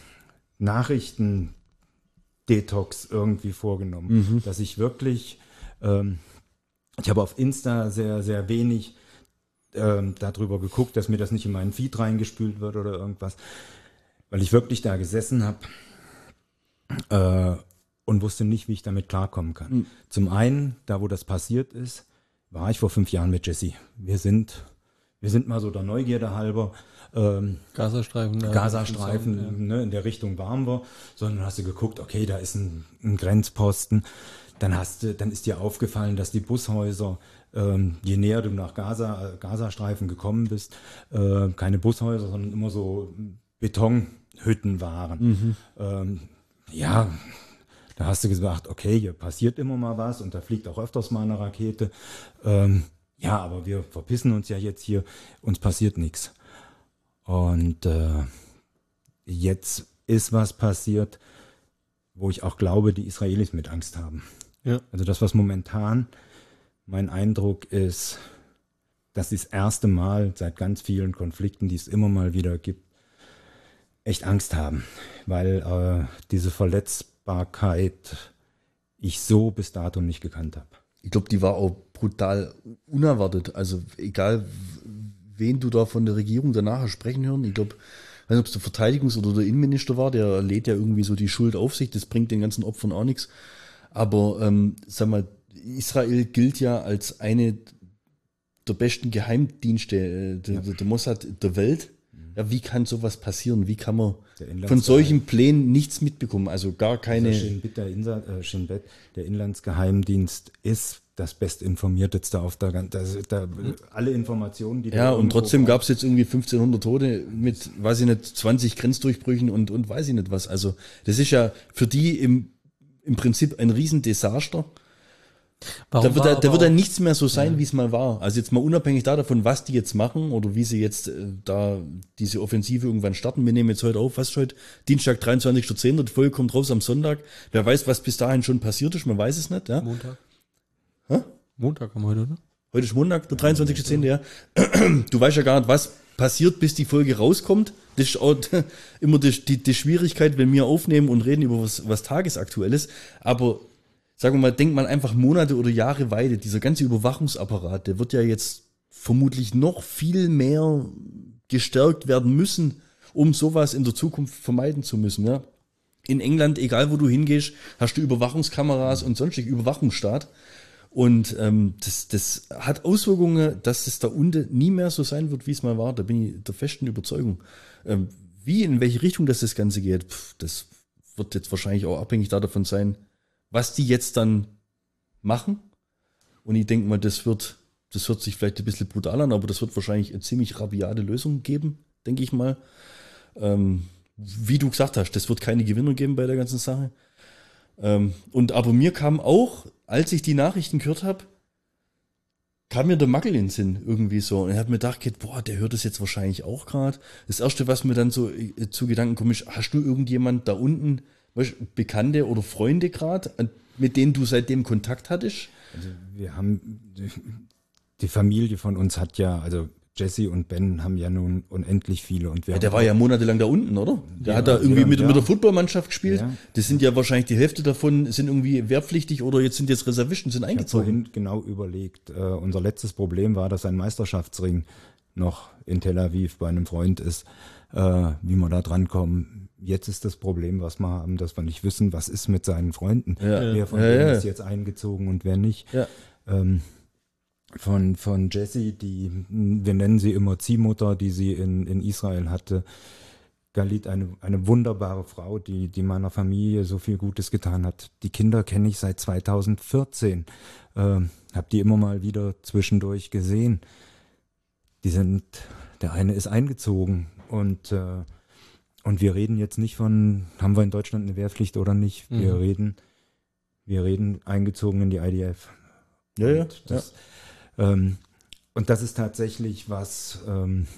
Nachrichten-Detox irgendwie vorgenommen, mhm. dass ich wirklich, ähm, ich habe auf Insta sehr, sehr wenig ähm, darüber geguckt, dass mir das nicht in meinen Feed reingespült wird oder irgendwas, weil ich wirklich da gesessen habe, äh, und wusste nicht, wie ich damit klarkommen kann. Mhm. Zum einen, da wo das passiert ist, war ich vor fünf Jahren mit Jessie. Wir sind, wir sind mal so der Neugierde halber ähm, Gazastreifen, ja, Gazastreifen, ja. ne, in der Richtung waren wir, sondern hast du geguckt, okay, da ist ein, ein Grenzposten. Dann hast du, dann ist dir aufgefallen, dass die Bushäuser, ähm, je näher du nach Gaza, Gazastreifen gekommen bist, äh, keine Bushäuser, sondern immer so Betonhütten waren. Mhm. Ähm, ja. Da hast du gesagt, okay, hier passiert immer mal was und da fliegt auch öfters mal eine Rakete. Ähm, ja, aber wir verpissen uns ja jetzt hier, uns passiert nichts. Und äh, jetzt ist was passiert, wo ich auch glaube, die Israelis mit Angst haben. Ja. Also das, was momentan mein Eindruck ist, dass sie das erste Mal seit ganz vielen Konflikten, die es immer mal wieder gibt, echt Angst haben, weil äh, diese Verletzbarkeit ich so bis dato nicht gekannt habe. Ich glaube, die war auch brutal unerwartet. Also egal, wen du da von der Regierung danach sprechen hören. Ich glaube, ich weiß nicht, ob es der Verteidigungs- oder der Innenminister war, der lädt ja irgendwie so die Schuld auf sich. Das bringt den ganzen Opfern auch nichts. Aber ähm, sag mal, Israel gilt ja als eine der besten Geheimdienste, äh, der, ja. der Mossad der Welt. Ja, wie kann sowas passieren? Wie kann man von solchen Plänen nichts mitbekommen? Also gar keine... Also Shin Bet, der, Insa, äh, Shin Bet, der Inlandsgeheimdienst ist das bestinformierteste auf der ganzen... Da, alle Informationen, die... Ja, und trotzdem gab es jetzt irgendwie fünfzehnhundert Tote mit, weiß ich nicht, zwanzig Grenzdurchbrüchen und, und weiß ich nicht was. Also das ist ja für die im, im Prinzip ein Riesendesaster. Warum da wird, da, da wird dann nichts mehr so sein, ja. wie es mal war. Also jetzt mal unabhängig davon, was die jetzt machen oder wie sie jetzt äh, da diese Offensive irgendwann starten. Wir nehmen jetzt heute auf, was ist heute? Dienstag, dreiundzwanzigster zehnter Die Folge kommt raus am Sonntag. Wer weiß, was bis dahin schon passiert ist, man weiß es nicht. Ja? Montag. Hä? Montag haben wir heute, oder? Heute ist Montag, der dreiundzwanzigster zehnter Ja. Du weißt ja gar nicht, was passiert, bis die Folge rauskommt. Das ist auch immer die, die, die Schwierigkeit, wenn wir aufnehmen und reden über was, was Tagesaktuelles. Aber sagen wir mal, denkt man einfach Monate oder Jahre weiter, dieser ganze Überwachungsapparat, der wird ja jetzt vermutlich noch viel mehr gestärkt werden müssen, um sowas in der Zukunft vermeiden zu müssen. Ja? In England, egal wo du hingehst, hast du Überwachungskameras und sonstig Überwachungsstaat. Und ähm, das, das hat Auswirkungen, dass es da unten nie mehr so sein wird, wie es mal war. Da bin ich der festen Überzeugung. Ähm, wie, in welche Richtung das, das Ganze geht, pff, das wird jetzt wahrscheinlich auch abhängig davon sein, was die jetzt dann machen. Und ich denke mal, das wird, das hört sich vielleicht ein bisschen brutal an, aber das wird wahrscheinlich eine ziemlich rabiate Lösung geben, denke ich mal. Ähm, wie du gesagt hast, das wird keine Gewinner geben bei der ganzen Sache. Ähm, und aber mir kam auch, als ich die Nachrichten gehört habe, kam mir der Mackel in den Sinn irgendwie so. Und ich habe mir gedacht, boah, der hört das jetzt wahrscheinlich auch gerade. Das Erste, was mir dann so äh, zu Gedanken kommt, ist, hast du irgendjemand da unten, weißt, Bekannte oder Freunde gerade, mit denen du seitdem Kontakt hattest? Also wir haben, die Familie von uns hat ja, also Jesse und Ben haben ja nun unendlich viele. Und wir ja, der war ja monatelang da unten, oder? Der ja, hat da irgendwie ja, mit, ja. mit der Footballmannschaft gespielt. Ja. Das sind ja wahrscheinlich die Hälfte davon, sind irgendwie wehrpflichtig oder jetzt sind jetzt Reservisten, sind eingezogen. Ich habe vorhin genau überlegt. Uh, unser letztes Problem war, dass ein Meisterschaftsring noch in Tel Aviv bei einem Freund ist, uh, wie wir da drankommen. Jetzt ist das Problem, was wir haben, dass wir nicht wissen, was ist mit seinen Freunden. Ja. Wer von ja, denen ja. ist jetzt eingezogen und wer nicht. Ja. Ähm, von, von Jessie, die, wir nennen sie immer Ziehmutter, die sie in, in Israel hatte. Galit, eine, eine wunderbare Frau, die, die meiner Familie so viel Gutes getan hat. Die Kinder kenne ich seit zweitausendvierzehn. Ähm, habe die immer mal wieder zwischendurch gesehen. Die sind, der eine ist eingezogen und äh, Und wir reden jetzt nicht von, haben wir in Deutschland eine Wehrpflicht oder nicht? Wir mhm. reden, wir reden eingezogen in die I D F. Ja, ja. Und das, ja. Ähm, und das ist tatsächlich was, ähm,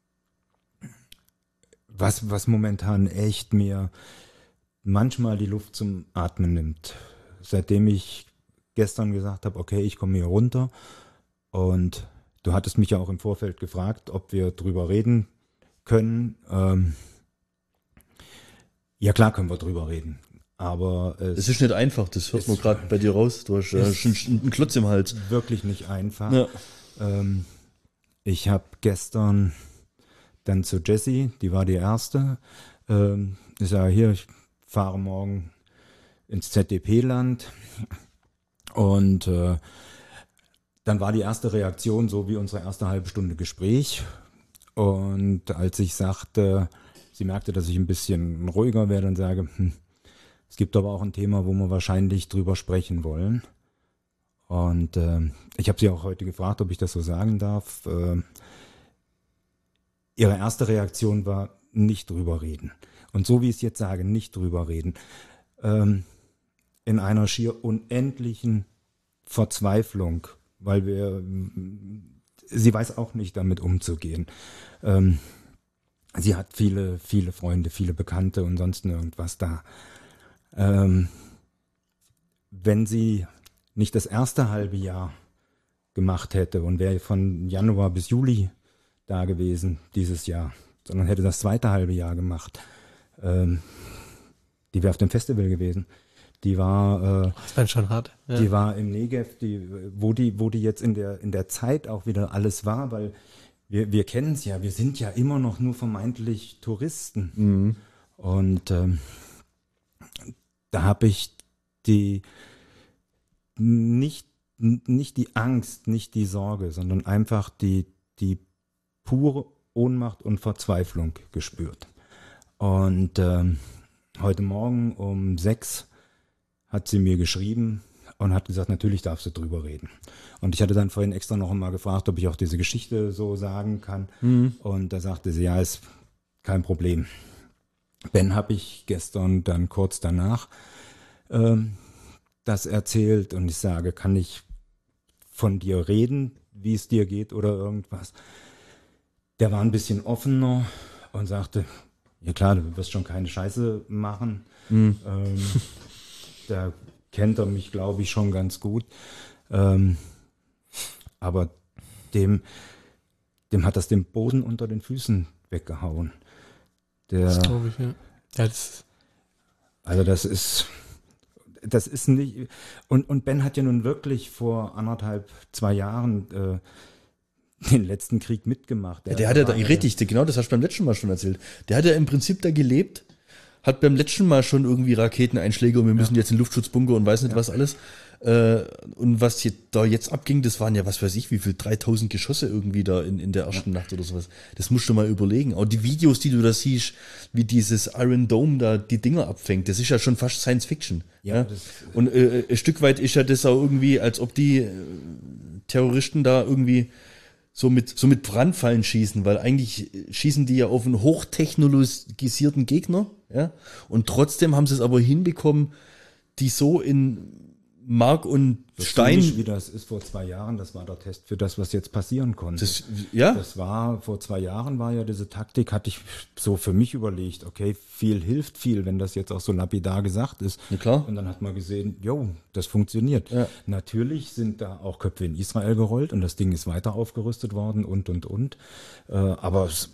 was, was momentan echt mir manchmal die Luft zum Atmen nimmt. Seitdem ich gestern gesagt habe, okay, ich komme hier runter, und du hattest mich ja auch im Vorfeld gefragt, ob wir drüber reden können. Ähm, Ja, klar können wir drüber reden, aber es Es ist nicht einfach, das hört man gerade bei dir raus. Du hast äh, schon einen Klotz im Hals. Wirklich nicht einfach. Ja. Ähm, ich habe gestern dann zu Jessie, die war die erste, ähm, ich sage, hier, ich fahre morgen ins Z D P-Land, und äh, dann war die erste Reaktion so wie unsere erste halbe Stunde Gespräch, und als ich sagte, sie merkte, dass ich ein bisschen ruhiger werde und sage, hm, es gibt aber auch ein Thema, wo wir wahrscheinlich drüber sprechen wollen. Und äh, ich habe sie auch heute gefragt, ob ich das so sagen darf. Äh, ihre erste Reaktion war, nicht drüber reden. Und so wie ich es jetzt sage, nicht drüber reden. Ähm, in einer schier unendlichen Verzweiflung, weil wir, sie weiß auch nicht damit umzugehen. Ähm, Sie hat viele, viele Freunde, viele Bekannte und sonst irgendwas da. Ähm, wenn sie nicht das erste halbe Jahr gemacht hätte und wäre von Januar bis Juli da gewesen dieses Jahr, sondern hätte das zweite halbe Jahr gemacht, ähm, die wäre auf dem Festival gewesen. Die war, äh, Das wäre schon hart. Ja. die war im Negev, die, wo die, wo die jetzt in der, in der Zeit auch wieder alles war, weil wir, wir kennen es ja, wir sind ja immer noch nur vermeintlich Touristen. Mhm. Und ähm, da habe ich die nicht, nicht die Angst, nicht die Sorge, sondern einfach die, die pure Ohnmacht und Verzweiflung gespürt. Und ähm, heute Morgen um sechs hat sie mir geschrieben und hat gesagt, natürlich darfst du drüber reden. Und ich hatte dann vorhin extra noch einmal gefragt, ob ich auch diese Geschichte so sagen kann. Mhm. Und da sagte sie, ja, ist kein Problem. Ben habe ich gestern dann kurz danach ähm, das erzählt und ich sage, kann ich von dir reden, wie es dir geht oder irgendwas? Der war ein bisschen offener und sagte, ja klar, du wirst schon keine Scheiße machen. Mhm. Ähm, da kennt er mich, glaube ich, schon ganz gut. Ähm, aber dem, dem hat das den Boden unter den Füßen weggehauen. Der, das glaube ich, ja. ja das also das ist, das ist nicht, und, und Ben hat ja nun wirklich vor anderthalb, zwei Jahren äh, den letzten Krieg mitgemacht. Der, ja, der hat ja da, richtig, genau, das hast du beim letzten Mal schon erzählt. Der hat ja im Prinzip da gelebt, hat beim letzten Mal schon irgendwie Raketeneinschläge und wir müssen ja. jetzt in den Luftschutzbunker und weiß nicht ja. was alles. Äh, und was hier, da jetzt abging, das waren ja, was weiß ich, wie viel, dreitausend Geschosse irgendwie da in, in der ersten ja. Nacht oder sowas. Das musst du mal überlegen. Auch die Videos, die du da siehst, wie dieses Iron Dome da die Dinger abfängt, das ist ja schon fast Science Fiction. Ja. ja? Und äh, ein Stück weit ist ja das auch irgendwie, als ob die äh, Terroristen da irgendwie so mit, so mit Brandfallen schießen, weil eigentlich schießen die ja auf einen hochtechnologisierten Gegner, ja, und trotzdem haben sie es aber hinbekommen, die so in Mark und das Stein. Ist wie das ist vor zwei Jahren, das war der Test für das, was jetzt passieren konnte. Das, ja. Das war, vor zwei Jahren war ja diese Taktik, hatte ich so für mich überlegt, okay, viel hilft viel, wenn das jetzt auch so lapidar gesagt ist. Ja, klar. Und dann hat man gesehen, jo, das funktioniert. Ja. Natürlich sind da auch Köpfe in Israel gerollt und das Ding ist weiter aufgerüstet worden und, und, und. Äh, aber es,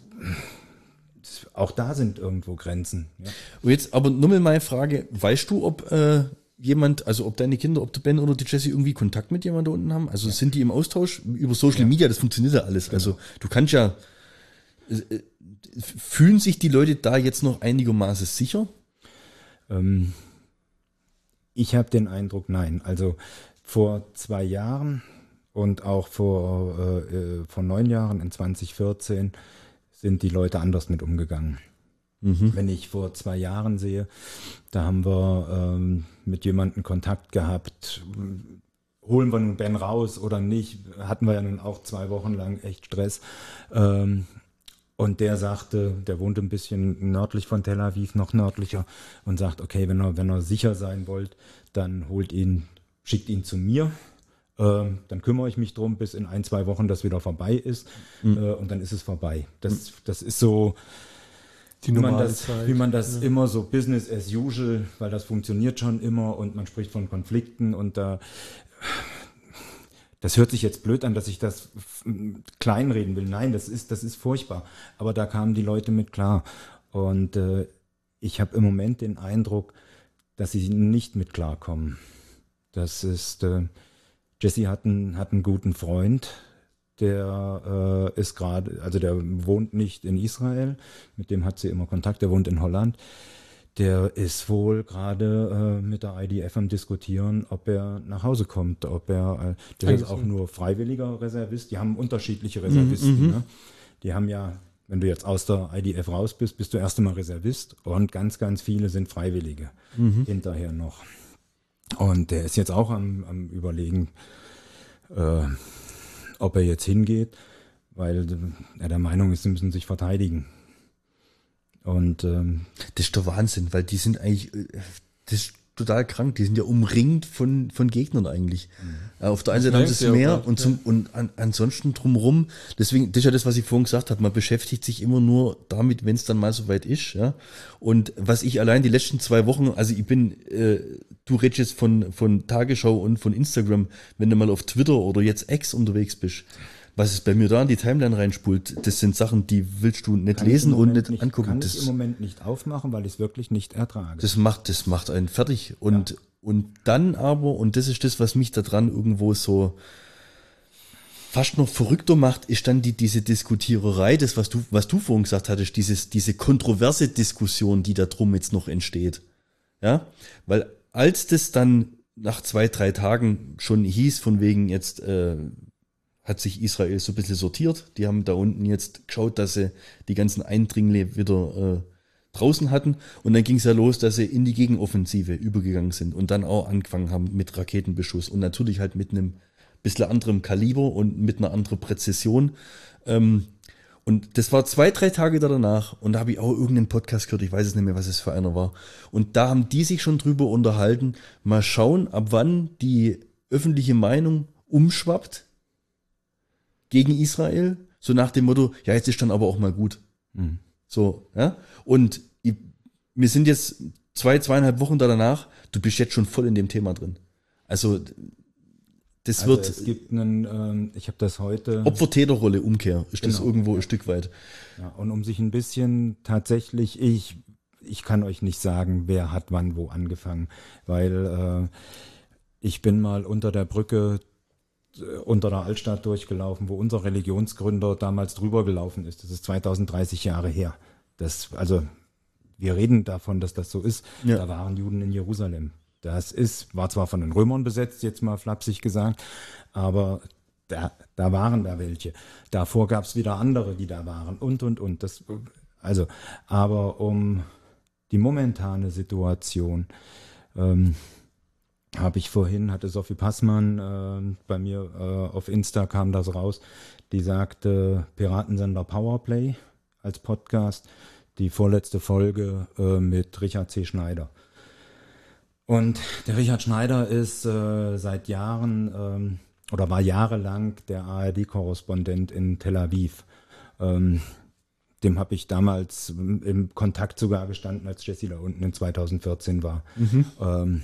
auch da sind irgendwo Grenzen. Ja. Und jetzt aber nur mal meine Frage, weißt du, ob äh, jemand, also ob deine Kinder, ob der Ben oder die Jessie irgendwie Kontakt mit jemandem da unten haben? Also ja. sind die im Austausch über Social ja. Media? Das funktioniert ja alles. Genau. Also du kannst ja, äh, fühlen sich die Leute da jetzt noch einigermaßen sicher? Ähm, ich habe den Eindruck, nein. Also vor zwei Jahren und auch vor, äh, vor neun Jahren in zwanzig vierzehn sind die Leute anders mit umgegangen. Mhm. Wenn ich vor zwei Jahren sehe, da haben wir ähm, mit jemandem Kontakt gehabt, holen wir nun Ben raus oder nicht, hatten wir ja nun auch zwei Wochen lang echt Stress. Ähm, und der sagte, der wohnt ein bisschen nördlich von Tel Aviv, noch nördlicher, und sagt, okay, wenn er, wenn er sicher sein wollt, dann holt ihn, schickt ihn zu mir. Ähm, dann kümmere ich mich drum, bis in ein, zwei Wochen das wieder vorbei ist. Mhm. Äh, und dann ist es vorbei. Das, das ist so, die wie man das, Zeit. wie man das ja. immer so Business as usual, weil das funktioniert schon immer und man spricht von Konflikten und da, das hört sich jetzt blöd an, dass ich das kleinreden will. Nein, das ist, das ist furchtbar. Aber da kamen die Leute mit klar. Und äh, ich habe im Moment den Eindruck, dass sie nicht mit klarkommen. Das ist, äh, Jessie hat einen, hat einen guten Freund, der äh, ist gerade, also der wohnt nicht in Israel, mit dem hat sie immer Kontakt, der wohnt in Holland. Der ist wohl gerade äh, mit der I D F am Diskutieren, ob er nach Hause kommt, ob er, äh, der ist auch nur freiwilliger Reservist, die haben unterschiedliche Reservisten. Mhm, ne? Die haben ja, wenn du jetzt aus der I D F raus bist, bist du erst einmal Reservist und ganz, ganz viele sind Freiwillige mhm. hinterher noch. Und der ist jetzt auch am, am Überlegen, äh, ob er jetzt hingeht, weil er der Meinung ist, sie müssen sich verteidigen. Und ähm, das ist der Wahnsinn, weil die sind eigentlich, das ist total krank, die sind ja umringt von, von Gegnern eigentlich. Mhm. Auf der einen Seite haben sie das Meer und, zum, und an, ansonsten drumherum, deswegen, das ist ja das, was ich vorhin gesagt habe, man beschäftigt sich immer nur damit, wenn es dann mal soweit ist. Ja. Und was ich allein die letzten zwei Wochen, also ich bin äh, du redest jetzt von, von Tagesschau und von Instagram, wenn du mal auf Twitter oder jetzt X unterwegs bist, was es bei mir da in die Timeline reinspult, das sind Sachen, die willst du nicht Kann ich lesen im und Moment nicht angucken. Kann Das, ich im Moment nicht aufmachen, weil ich es wirklich nicht ertrage. das macht, das macht einen fertig. Und, ja. und dann aber, und das ist das, was mich da dran irgendwo so fast noch verrückter macht, ist dann die, diese Diskutiererei, das, was du, was du vorhin gesagt hattest, dieses, diese kontroverse Diskussion, die da drum jetzt noch entsteht. Ja, weil als das dann nach zwei, drei Tagen schon hieß, von wegen jetzt, äh, hat sich Israel so ein bisschen sortiert. Die haben da unten jetzt geschaut, dass sie die ganzen Eindringlinge wieder äh, draußen hatten. Und dann ging es ja los, dass sie in die Gegenoffensive übergegangen sind und dann auch angefangen haben mit Raketenbeschuss. Und natürlich halt mit einem bisschen anderem Kaliber und mit einer anderen Präzision. Ähm, und das war zwei, drei Tage danach. Und da habe ich auch irgendeinen Podcast gehört, ich weiß es nicht mehr, was es für einer war. Und da haben die sich schon drüber unterhalten. Mal schauen, ab wann die öffentliche Meinung umschwappt gegen Israel, so nach dem Motto, ja, jetzt ist dann aber auch mal gut. Mhm. So, ja. Und ich, wir sind jetzt zwei, zweieinhalb Wochen danach, du bist jetzt schon voll in dem Thema drin. Also, das also wird. Es gibt einen, ähm, ich habe das heute. Opfer-Täter-Rolle, Umkehr, ist genau, das irgendwo ja. ein Stück weit. Ja, und um sich ein bisschen tatsächlich, ich, ich kann euch nicht sagen, wer hat wann wo angefangen, weil äh, ich bin mal unter der Brücke unter der Altstadt durchgelaufen, wo unser Religionsgründer damals drüber gelaufen ist. Das ist zweitausend, dreißig Jahre her. Das, also wir reden davon, dass das so ist. Ja. Da waren Juden in Jerusalem. Das ist, war zwar von den Römern besetzt, jetzt mal flapsig gesagt, aber da, da waren da welche. Davor gab es wieder andere, die da waren und, und, und. Das, also, aber um die momentane Situation ähm, habe ich vorhin, hatte Sophie Passmann äh, bei mir äh, auf Insta kam das raus, die sagte Piratensender Powerplay als Podcast, die vorletzte Folge äh, mit Richard C. Schneider. Und der Richard Schneider ist äh, seit Jahren ähm, oder war jahrelang der A R D-Korrespondent in Tel Aviv. Ähm, dem habe ich damals im Kontakt sogar gestanden, als Jesse da unten in zweitausendvierzehn war. Mhm. Ähm,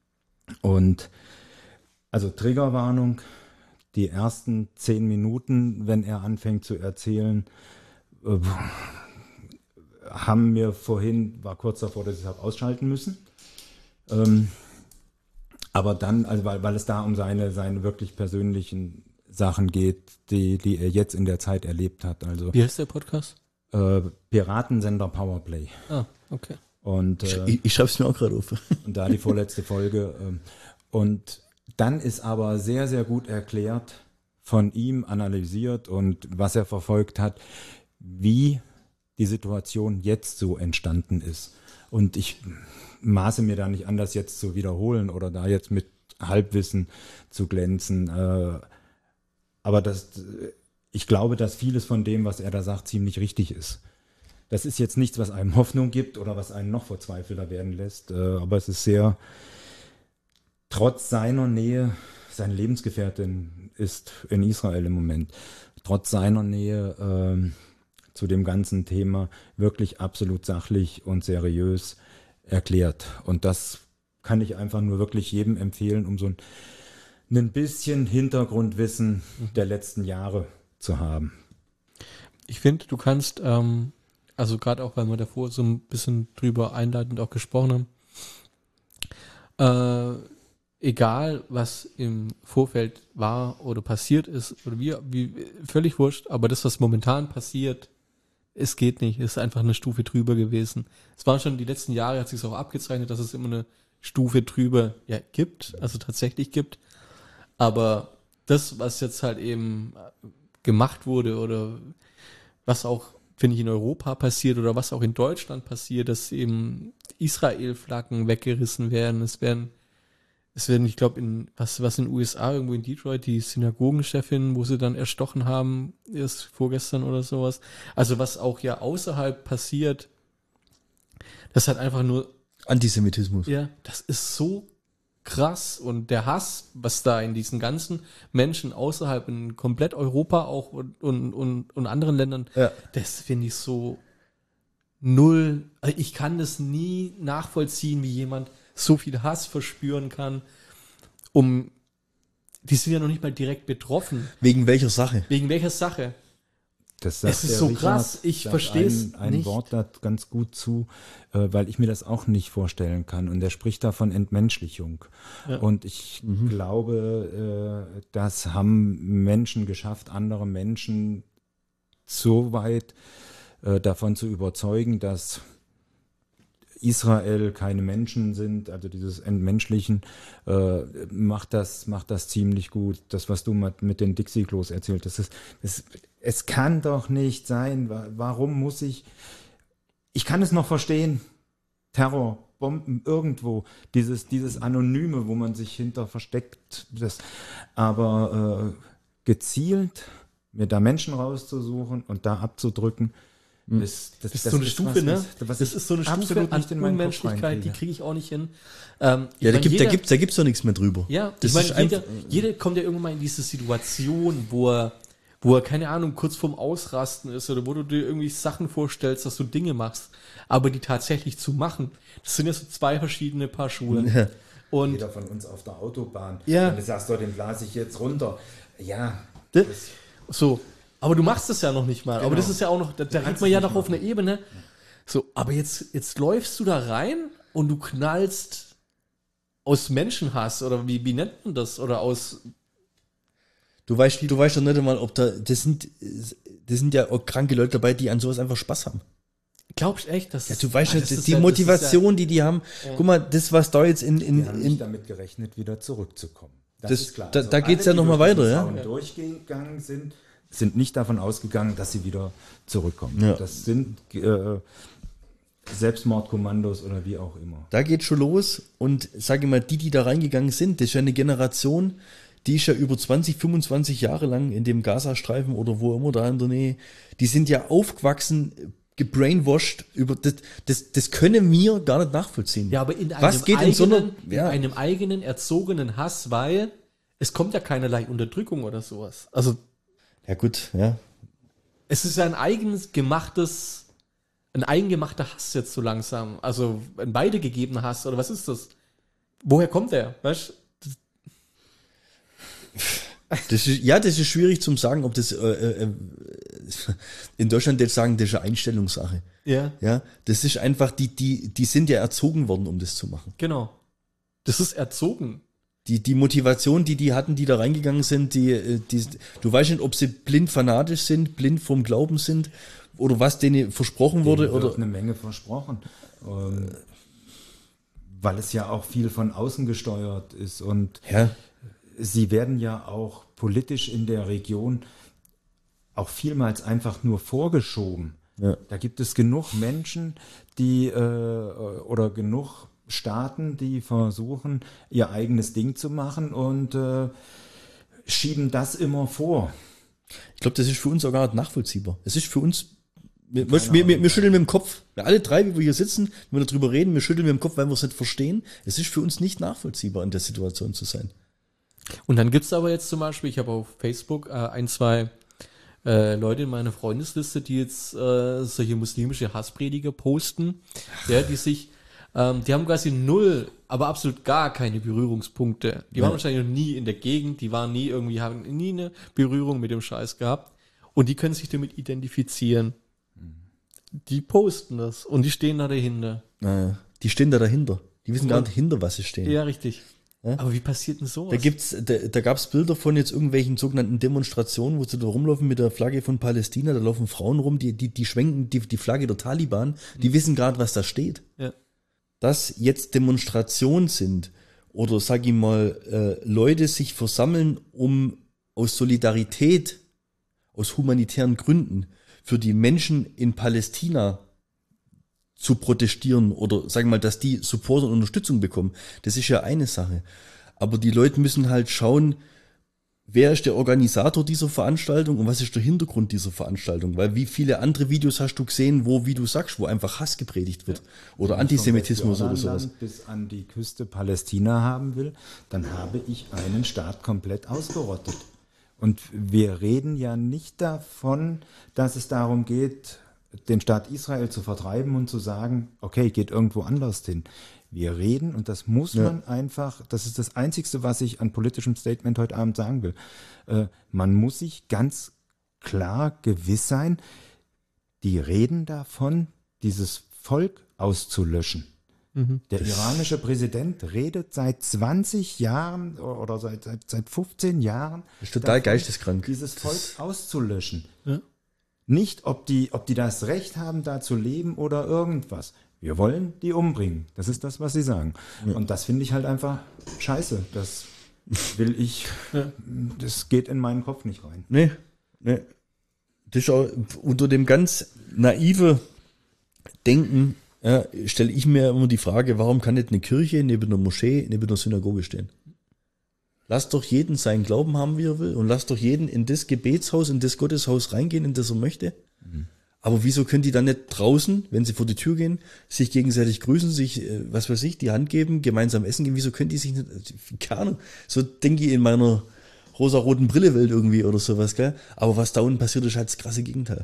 Und also Triggerwarnung, die ersten zehn Minuten, wenn er anfängt zu erzählen, äh, haben mir vorhin, war kurz davor, dass ich es habe ausschalten müssen. Ähm, aber dann, also weil, weil es da um seine, seine wirklich persönlichen Sachen geht, die, die er jetzt in der Zeit erlebt hat. Also, wie heißt der Podcast? Äh, Piratensender Powerplay. Ah, okay. Und, äh, ich ich schreibe es mir auch gerade auf. Und da die vorletzte Folge. Ähm, und dann ist aber sehr, sehr gut erklärt, von ihm analysiert und was er verfolgt hat, wie die Situation jetzt so entstanden ist. Und ich maße mir da nicht an, das jetzt zu wiederholen oder da jetzt mit Halbwissen zu glänzen. Äh, aber das, ich glaube, dass vieles von dem, was er da sagt, ziemlich richtig ist. Das ist jetzt nichts, was einem Hoffnung gibt oder was einen noch verzweifelter werden lässt, äh, aber es ist sehr, trotz seiner Nähe, seine Lebensgefährtin ist in Israel im Moment, trotz seiner Nähe äh, zu dem ganzen Thema wirklich absolut sachlich und seriös erklärt. Und das kann ich einfach nur wirklich jedem empfehlen, um so ein, ein bisschen Hintergrundwissen der letzten Jahre zu haben. Ich finde, du kannst... Ähm Also gerade auch, weil wir davor so ein bisschen drüber einleitend auch gesprochen haben. Äh, egal, was im Vorfeld war oder passiert ist, oder wie, wie völlig wurscht, aber das, was momentan passiert, es geht nicht, ist einfach eine Stufe drüber gewesen. Es waren schon die letzten Jahre, hat sich auch abgezeichnet, dass es immer eine Stufe drüber ja, gibt, also tatsächlich gibt. Aber das, was jetzt halt eben gemacht wurde oder was auch, finde ich, in Europa passiert oder was auch in Deutschland passiert, dass eben Israel-Flaggen weggerissen werden. Es werden, es werden, ich glaube, in was, was in den U S A, irgendwo in Detroit, die Synagogenchefin, wo sie dann erstochen haben, erst vorgestern oder sowas. Also was auch ja außerhalb passiert, das hat einfach nur Antisemitismus. Ja, das ist so krass und der Hass, was da in diesen ganzen Menschen außerhalb in komplett Europa auch und, und, und, und anderen Ländern, Ja. das finde ich so null, ich kann das nie nachvollziehen, wie jemand so viel Hass verspüren kann, um, die sind ja noch nicht mal direkt betroffen. Wegen welcher Sache? Wegen welcher Sache? Das sagt Es ist der so Richard, krass, ich sagt verstehe es ein, ein nicht. Wort da ganz gut zu, äh, weil ich mir das auch nicht vorstellen kann. Und er spricht da von Entmenschlichung. Ja. Und ich glaube, äh, das haben Menschen geschafft, andere Menschen so weit äh, davon zu überzeugen, dass Israel keine Menschen sind, also dieses Entmenschlichen, äh, macht das, macht das ziemlich gut. Das, was du mit, mit den Dixie-Klos erzählt hast, das, das, es kann doch nicht sein. Wa- Warum muss ich, ich kann es noch verstehen, Terror, Bomben irgendwo, dieses, dieses Anonyme, wo man sich hinter versteckt, das, aber äh, gezielt mir da Menschen rauszusuchen und da abzudrücken, ist, das, Das ist so eine Stufe, ne? Was Das ich ist so eine Stufe absolut an nicht in meinen Kopf Unmenschlichkeit, die reinkriege. kriege ich auch nicht hin. Ähm, ich Ja, da mein, gibt, jeder, da gibt's, da gibt's doch nichts mehr drüber. Ja, Das ich meine, ist jeder, einfach- jeder kommt ja irgendwann mal in diese Situation, wo er, wo er, keine Ahnung, kurz vorm Ausrasten ist oder wo du dir irgendwie Sachen vorstellst, dass du Dinge machst, aber die tatsächlich zu machen, das sind ja so zwei verschiedene Paar Schuhe. Ja. Und Jeder von uns auf der Autobahn. Ja. Und du sagst, doch, den blase ich jetzt runter. Ja, das, so, aber du machst es ja noch nicht mal. Aber Genau. das ist ja auch noch, da, da redet kannst man es ja nicht noch auf einer Ebene. So, aber jetzt, jetzt läufst du da rein und du knallst aus Menschenhass oder wie, wie nennt man das? Oder aus, Du weißt, du weißt doch nicht einmal, ob da, das sind, das sind ja auch kranke Leute dabei, die an sowas einfach Spaß haben. glaubst du echt, dass Ja, du weißt Ah, nicht, das ist die ja- das ist Motivation, die die haben. Guck mal, das, was da jetzt in, wir in, haben nicht in damit gerechnet, wieder zurückzukommen. Das, Das- ist klar. da- da geht's alle, ja noch die mal durch weiter, diesen ja? Zaun durchgegangen sind, sind nicht davon ausgegangen, dass sie wieder zurückkommen. Ja. Das sind äh, Selbstmordkommandos oder wie auch immer. da geht schon los und sage mal, die, die da reingegangen sind, das ist ja eine Generation, die ist ja über zwanzig, fünfundzwanzig Jahre lang in dem Gazastreifen oder wo immer da in der Nähe, die sind ja aufgewachsen, gebrainwashed über das, das, das können wir gar nicht nachvollziehen. Ja, aber in einem, Was geht in eigenen, so einer- in ja. einem eigenen erzogenen Hass, weil es kommt ja keinerlei Unterdrückung oder sowas. Also Ja gut, ja. es ist ja ein eigenes gemachtes, ein eigengemachter Hass jetzt so langsam. Also ein weitergegebener Hass oder was ist das? Woher kommt der? Weißt du? Das ist, ja, das ist schwierig zum sagen, ob das äh, äh, in Deutschland jetzt sagen, das ist eine Einstellungssache. Ja, Ja, das ist einfach, die, die, die sind ja erzogen worden, um das zu machen. genau. Das ist erzogen. Die, die Motivation, die die hatten, die da reingegangen sind, die, äh, die, du weißt nicht, ob sie blind fanatisch sind, blind vom Glauben sind oder was denen versprochen wurde Denen wird oder eine Menge versprochen. Ähm, weil es ja auch viel von außen gesteuert ist und ja, sie werden ja auch politisch in der Region auch vielmals einfach nur vorgeschoben. Ja. Da gibt es genug Menschen, die äh, oder genug Staaten, die versuchen, ihr eigenes Ding zu machen und äh, schieben das immer vor. ich glaube, das ist für uns sogar nicht nachvollziehbar. Es ist für uns, wir, wir, wir, wir schütteln mit dem Kopf. Wir alle drei, wie wir hier sitzen, wenn wir darüber reden, wir schütteln mit dem Kopf, weil wir es nicht verstehen. Es ist für uns nicht nachvollziehbar, in der Situation zu sein. Und dann gibt's aber jetzt zum Beispiel, ich habe auf Facebook äh, ein, zwei äh, Leute in meiner Freundesliste, die jetzt äh, solche muslimische Hassprediger posten, ja, die sich, ähm, die haben quasi null, aber absolut gar keine Berührungspunkte. Die waren Ja. wahrscheinlich noch nie in der Gegend, die waren nie irgendwie, haben nie eine Berührung mit dem Scheiß gehabt und die können sich damit identifizieren. Die posten das und die stehen da dahinter. Naja, die stehen da dahinter. Die wissen gar nicht, hinter was sie stehen. Ja, richtig. Ja? Aber wie passiert denn sowas? Da gibt's, da, da gab's Bilder von jetzt irgendwelchen sogenannten Demonstrationen, wo sie da rumlaufen mit der Flagge von Palästina, da laufen Frauen rum, die, die, die schwenken die, die Flagge der Taliban, die wissen gerade, was da steht. ja. Dass jetzt Demonstrationen sind oder sag ich mal, äh, Leute sich versammeln, um aus Solidarität, aus humanitären Gründen für die Menschen in Palästina zu protestieren oder sagen wir mal, dass die Support und Unterstützung bekommen, das ist ja eine Sache. Aber die Leute müssen halt schauen, wer ist der Organisator dieser Veranstaltung und was ist der Hintergrund dieser Veranstaltung? Weil wie viele andere Videos hast du gesehen, wo, wie du sagst, wo einfach Hass gepredigt wird oder Antisemitismus oder sowas. Wenn ich bis an die Küste Palästina haben will, dann habe ich einen Staat komplett ausgerottet. Und wir reden ja nicht davon, dass es darum geht, den Staat Israel zu vertreiben und zu sagen, okay, geht irgendwo anders hin. Wir reden, und das muss Ja. man einfach, das ist das Einzigste, was ich an politischem Statement heute Abend sagen will. Äh, man muss sich ganz klar gewiss sein, die reden davon, dieses Volk auszulöschen. Der iranische Präsident redet seit zwanzig Jahren oder seit, seit, seit fünfzehn Jahren Ist total davon, geisteskrank. dieses Volk auszulöschen. Ja. Nicht, ob die, ob die das Recht haben, da zu leben oder irgendwas. Wir wollen die umbringen. Das ist das, was sie sagen. Und das finde ich halt einfach scheiße. Das will ich, das geht in meinen Kopf nicht rein. Nee, nee. Das ist auch unter dem ganz naive Denken, ja, stelle ich mir immer die Frage, warum kann nicht eine Kirche neben einer Moschee, neben einer Synagoge stehen? Lass doch jeden seinen Glauben haben, wie er will, und lass doch jeden in das Gebetshaus, in das Gotteshaus reingehen, in das er möchte. Mhm. Aber wieso können die dann nicht draußen, wenn sie vor die Tür gehen, sich gegenseitig grüßen, sich, was weiß ich, die Hand geben, gemeinsam essen gehen? Wieso können die sich nicht, keine Ahnung, so denke ich in meiner rosa-roten Brillewelt irgendwie oder sowas, gell? Aber was da unten passiert, ist halt das krasse Gegenteil.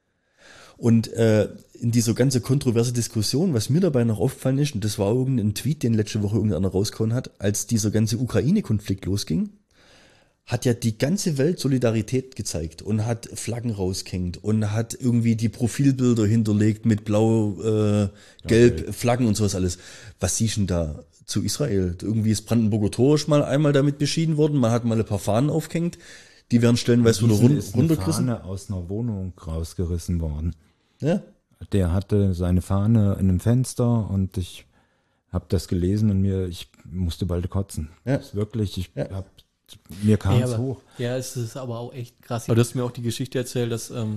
Und äh, in dieser ganze kontroverse Diskussion, was mir dabei noch aufgefallen ist, und das war irgendein Tweet, den letzte Woche irgendeiner rausgehauen hat, als dieser ganze Ukraine-Konflikt losging, hat ja die ganze Welt Solidarität gezeigt und hat Flaggen rausgehängt und hat irgendwie die Profilbilder hinterlegt mit blau, äh, gelb, okay. Flaggen und sowas alles. Was siehst du denn da zu Israel? Irgendwie ist Brandenburger Tor schon mal einmal damit beschieden worden, man hat mal ein paar Fahnen aufgehängt, die werden stellenweise wieder run- runtergerissen. Eine Fahne aus einer Wohnung rausgerissen worden. Ja. Der hatte seine Fahne in einem Fenster und ich habe das gelesen und mir, ich musste bald kotzen. Ja. Das ist wirklich, ich Ja. hab, mir kam Ja, es aber- hoch. Ja, es ist aber auch echt krass. Aber du hast mir auch die Geschichte erzählt, dass ähm,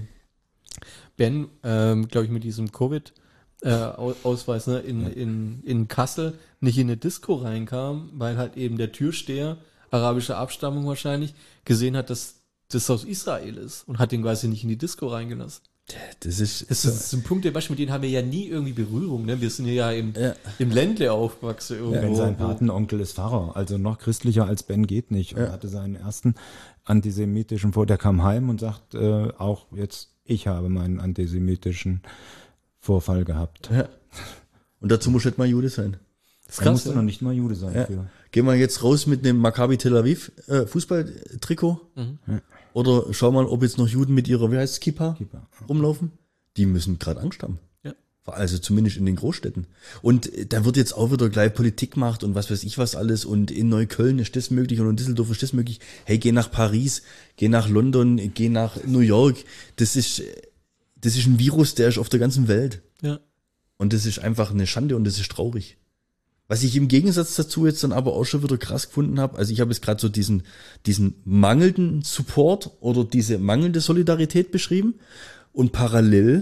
Ben, ähm, glaube ich, mit diesem Covid-Ausweis ne, in, in, in Kassel nicht in eine Disco reinkam, weil halt eben der Türsteher, arabischer Abstammung wahrscheinlich, gesehen hat, dass das aus Israel ist und hat den quasi nicht in die Disco reingelassen. Das ist, Das ist ein Punkt, der Beispiel, mit denen haben wir ja nie irgendwie Berührung. Ne? Wir sind ja im, Ja. im Ländle aufgewachsen irgendwo. Ben, sein wo- Patenonkel ist Pfarrer, also noch christlicher als Ben geht nicht. Und hatte seinen ersten antisemitischen Vor, der kam heim und sagt äh, auch jetzt, ich habe meinen antisemitischen Vorfall gehabt. ja. Und dazu muss nicht mal Jude sein. Das ist Er krass, musste ja. noch nicht mal Jude sein. Ja. Für. Gehen wir jetzt raus mit einem Maccabi Tel Aviv äh, Fußballtrikot. Mhm. Oder schau mal, ob jetzt noch Juden mit ihrer, wie heißt es, Kippa, Kippa. rumlaufen. Die müssen gerade Angst haben. Ja. Also zumindest in den Großstädten. Und äh, da wird jetzt auch wieder gleich Politik gemacht und was weiß ich was alles. Und in Neukölln ist das möglich und in Düsseldorf ist das möglich. Hey, geh nach Paris, geh nach London, geh nach New York. Das ist, das ist ein Virus, der ist auf der ganzen Welt. Ja. Und das ist einfach eine Schande und das ist traurig. Was ich im Gegensatz dazu jetzt dann aber auch schon wieder krass gefunden habe, also ich habe jetzt gerade so diesen, diesen mangelnden Support oder diese mangelnde Solidarität beschrieben und parallel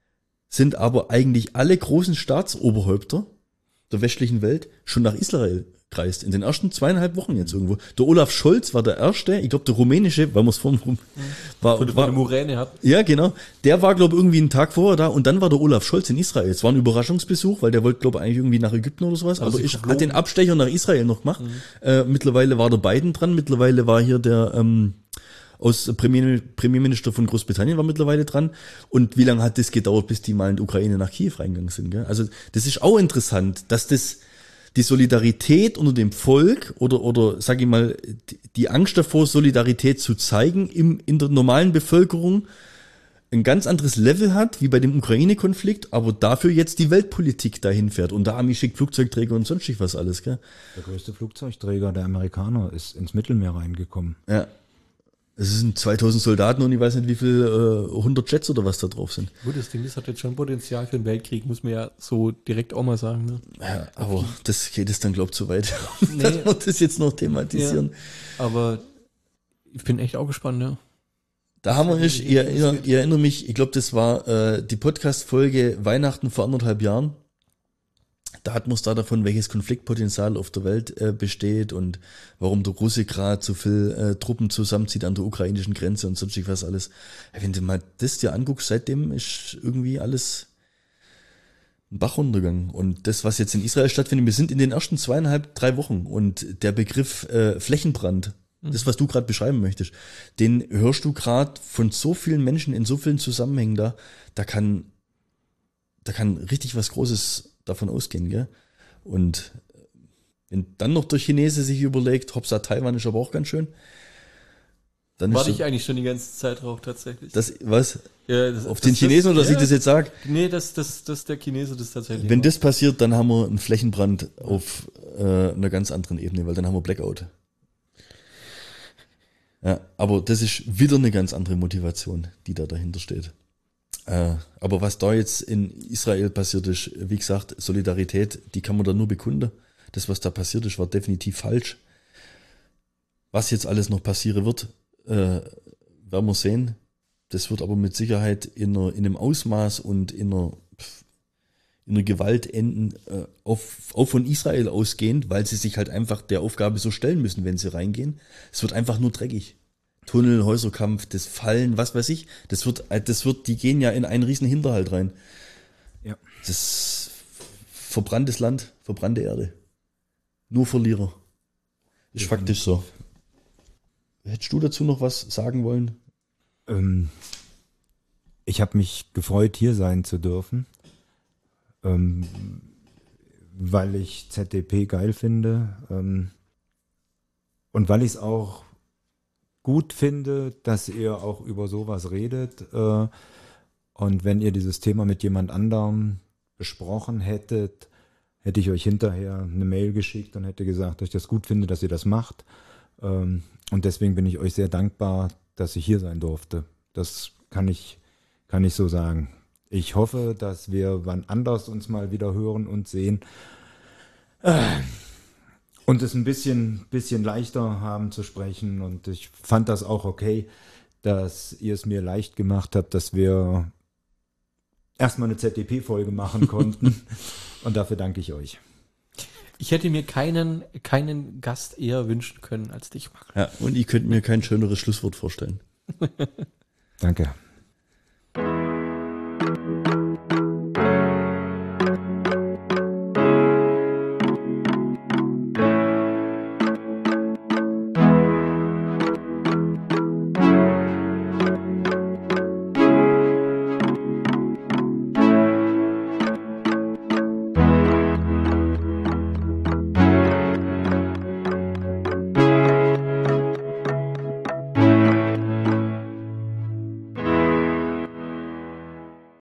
sind aber eigentlich alle großen Staatsoberhäupter der westlichen Welt schon nach Israel gereist. In den ersten zweieinhalb Wochen jetzt irgendwo. Der Olaf Scholz war der Erste, ich glaube der rumänische, weil man es vorhin rum, war, Wo du war eine Muräne hat. ja, genau. Der war, glaube ich, irgendwie einen Tag vorher da und dann war der Olaf Scholz in Israel. Es war ein Überraschungsbesuch, weil der wollte, glaube ich, eigentlich irgendwie nach Ägypten oder sowas, Also aber sich ich hat den geflogen. Abstecher nach Israel noch gemacht. Äh, mittlerweile war der Biden dran, mittlerweile war hier der ähm, aus Premier, Premierminister von Großbritannien war mittlerweile dran. Und wie lange hat das gedauert, bis die mal in die Ukraine nach Kiew reingegangen sind? Gell? Also das ist auch interessant, dass das die Solidarität unter dem Volk oder, oder sag ich mal, die- die Angst davor, Solidarität zu zeigen im, in der normalen Bevölkerung ein ganz anderes Level hat, wie bei dem Ukraine-Konflikt, aber dafür jetzt die Weltpolitik dahin fährt. Und der Army schickt Flugzeugträger und sonstig was alles, gell? Der größte Flugzeugträger der Amerikaner ist ins Mittelmeer reingekommen. Ja. Es sind zweitausend Soldaten und ich weiß nicht, wie viel, äh, hundert Jets oder was da drauf sind. Gut, das Ding ist, hat jetzt schon Potenzial für einen Weltkrieg, muss man ja so direkt auch mal sagen. Ne? Ja, aber das geht es dann, glaub ich, zu weit. Nee. Dass wir das jetzt noch thematisieren. Ja, aber ich bin echt auch gespannt, ja. Da haben wir nicht, ich, erinnere, ich erinnere mich, ich glaube, das war äh, die Podcast-Folge Weihnachten vor anderthalb Jahren. Da hatten wir es da davon, welches Konfliktpotenzial auf der Welt äh, besteht und warum der Russe gerade so viel äh, Truppen zusammenzieht an der ukrainischen Grenze und sonst was alles. Wenn du mal das dir anguckst, seitdem ist irgendwie alles ein Bach runtergegangen. Und das, was jetzt in Israel stattfindet, wir sind in den ersten zweieinhalb, drei Wochen und der Begriff äh, Flächenbrand, das, was du gerade beschreiben möchtest, den hörst du gerade von so vielen Menschen in so vielen Zusammenhängen da, da kann, da kann richtig was Großes davon ausgehen, gell? Und wenn dann noch der Chinese sich überlegt, Hopsa, Taiwan ist aber auch ganz schön, dann Warte ist ich eigentlich schon die ganze Zeit drauf, tatsächlich. das, was? Ja, das, Auf das, den Chinesen oder das, dass ich das jetzt sage? Nee, dass das, das der Chinese das tatsächlich Wenn macht. das passiert, dann haben wir einen Flächenbrand auf äh, einer ganz anderen Ebene, weil dann haben wir Blackout. Ja, aber das ist wieder eine ganz andere Motivation, die da dahinter steht. Äh, aber was da jetzt in Israel passiert ist, wie gesagt, Solidarität, die kann man da nur bekunden. Das, was da passiert ist, war definitiv falsch. Was jetzt alles noch passieren wird, äh, werden wir sehen. Das wird aber mit Sicherheit in, einer, in einem Ausmaß und in einer, in einer Gewalt enden, äh, auf, auch von Israel ausgehend, weil sie sich halt einfach der Aufgabe so stellen müssen, wenn sie reingehen. Es wird einfach nur dreckig. Tunnel, Häuserkampf, das Fallen, was weiß ich. Das wird, das wird, die gehen ja in einen riesen Hinterhalt rein. Ja. Das ist verbranntes Land, verbrannte Erde. Nur Verlierer. Ist faktisch so. Hättest du dazu noch was sagen wollen? Ähm, ich habe mich gefreut, hier sein zu dürfen, ähm, weil ich Z D P geil finde ähm, und weil ich es auch gut finde, dass ihr auch über sowas redet. Äh, und wenn ihr dieses Thema mit jemand anderem besprochen hättet, hätte ich euch hinterher eine Mail geschickt und hätte gesagt, dass ich das gut finde, dass ihr das macht. Ähm, und deswegen bin ich euch sehr dankbar, dass ich hier sein durfte. Das kann ich, kann ich so sagen. Ich hoffe, dass wir wann anders uns mal wieder hören und sehen. Und es ein bisschen, bisschen leichter haben zu sprechen. Und ich fand das auch okay, dass ihr es mir leicht gemacht habt, dass wir erstmal eine Z D P-Folge machen konnten. Und dafür danke ich euch. Ich hätte mir keinen, keinen Gast eher wünschen können als dich, Marc. Ja, und ich könnte mir kein schöneres Schlusswort vorstellen. Danke.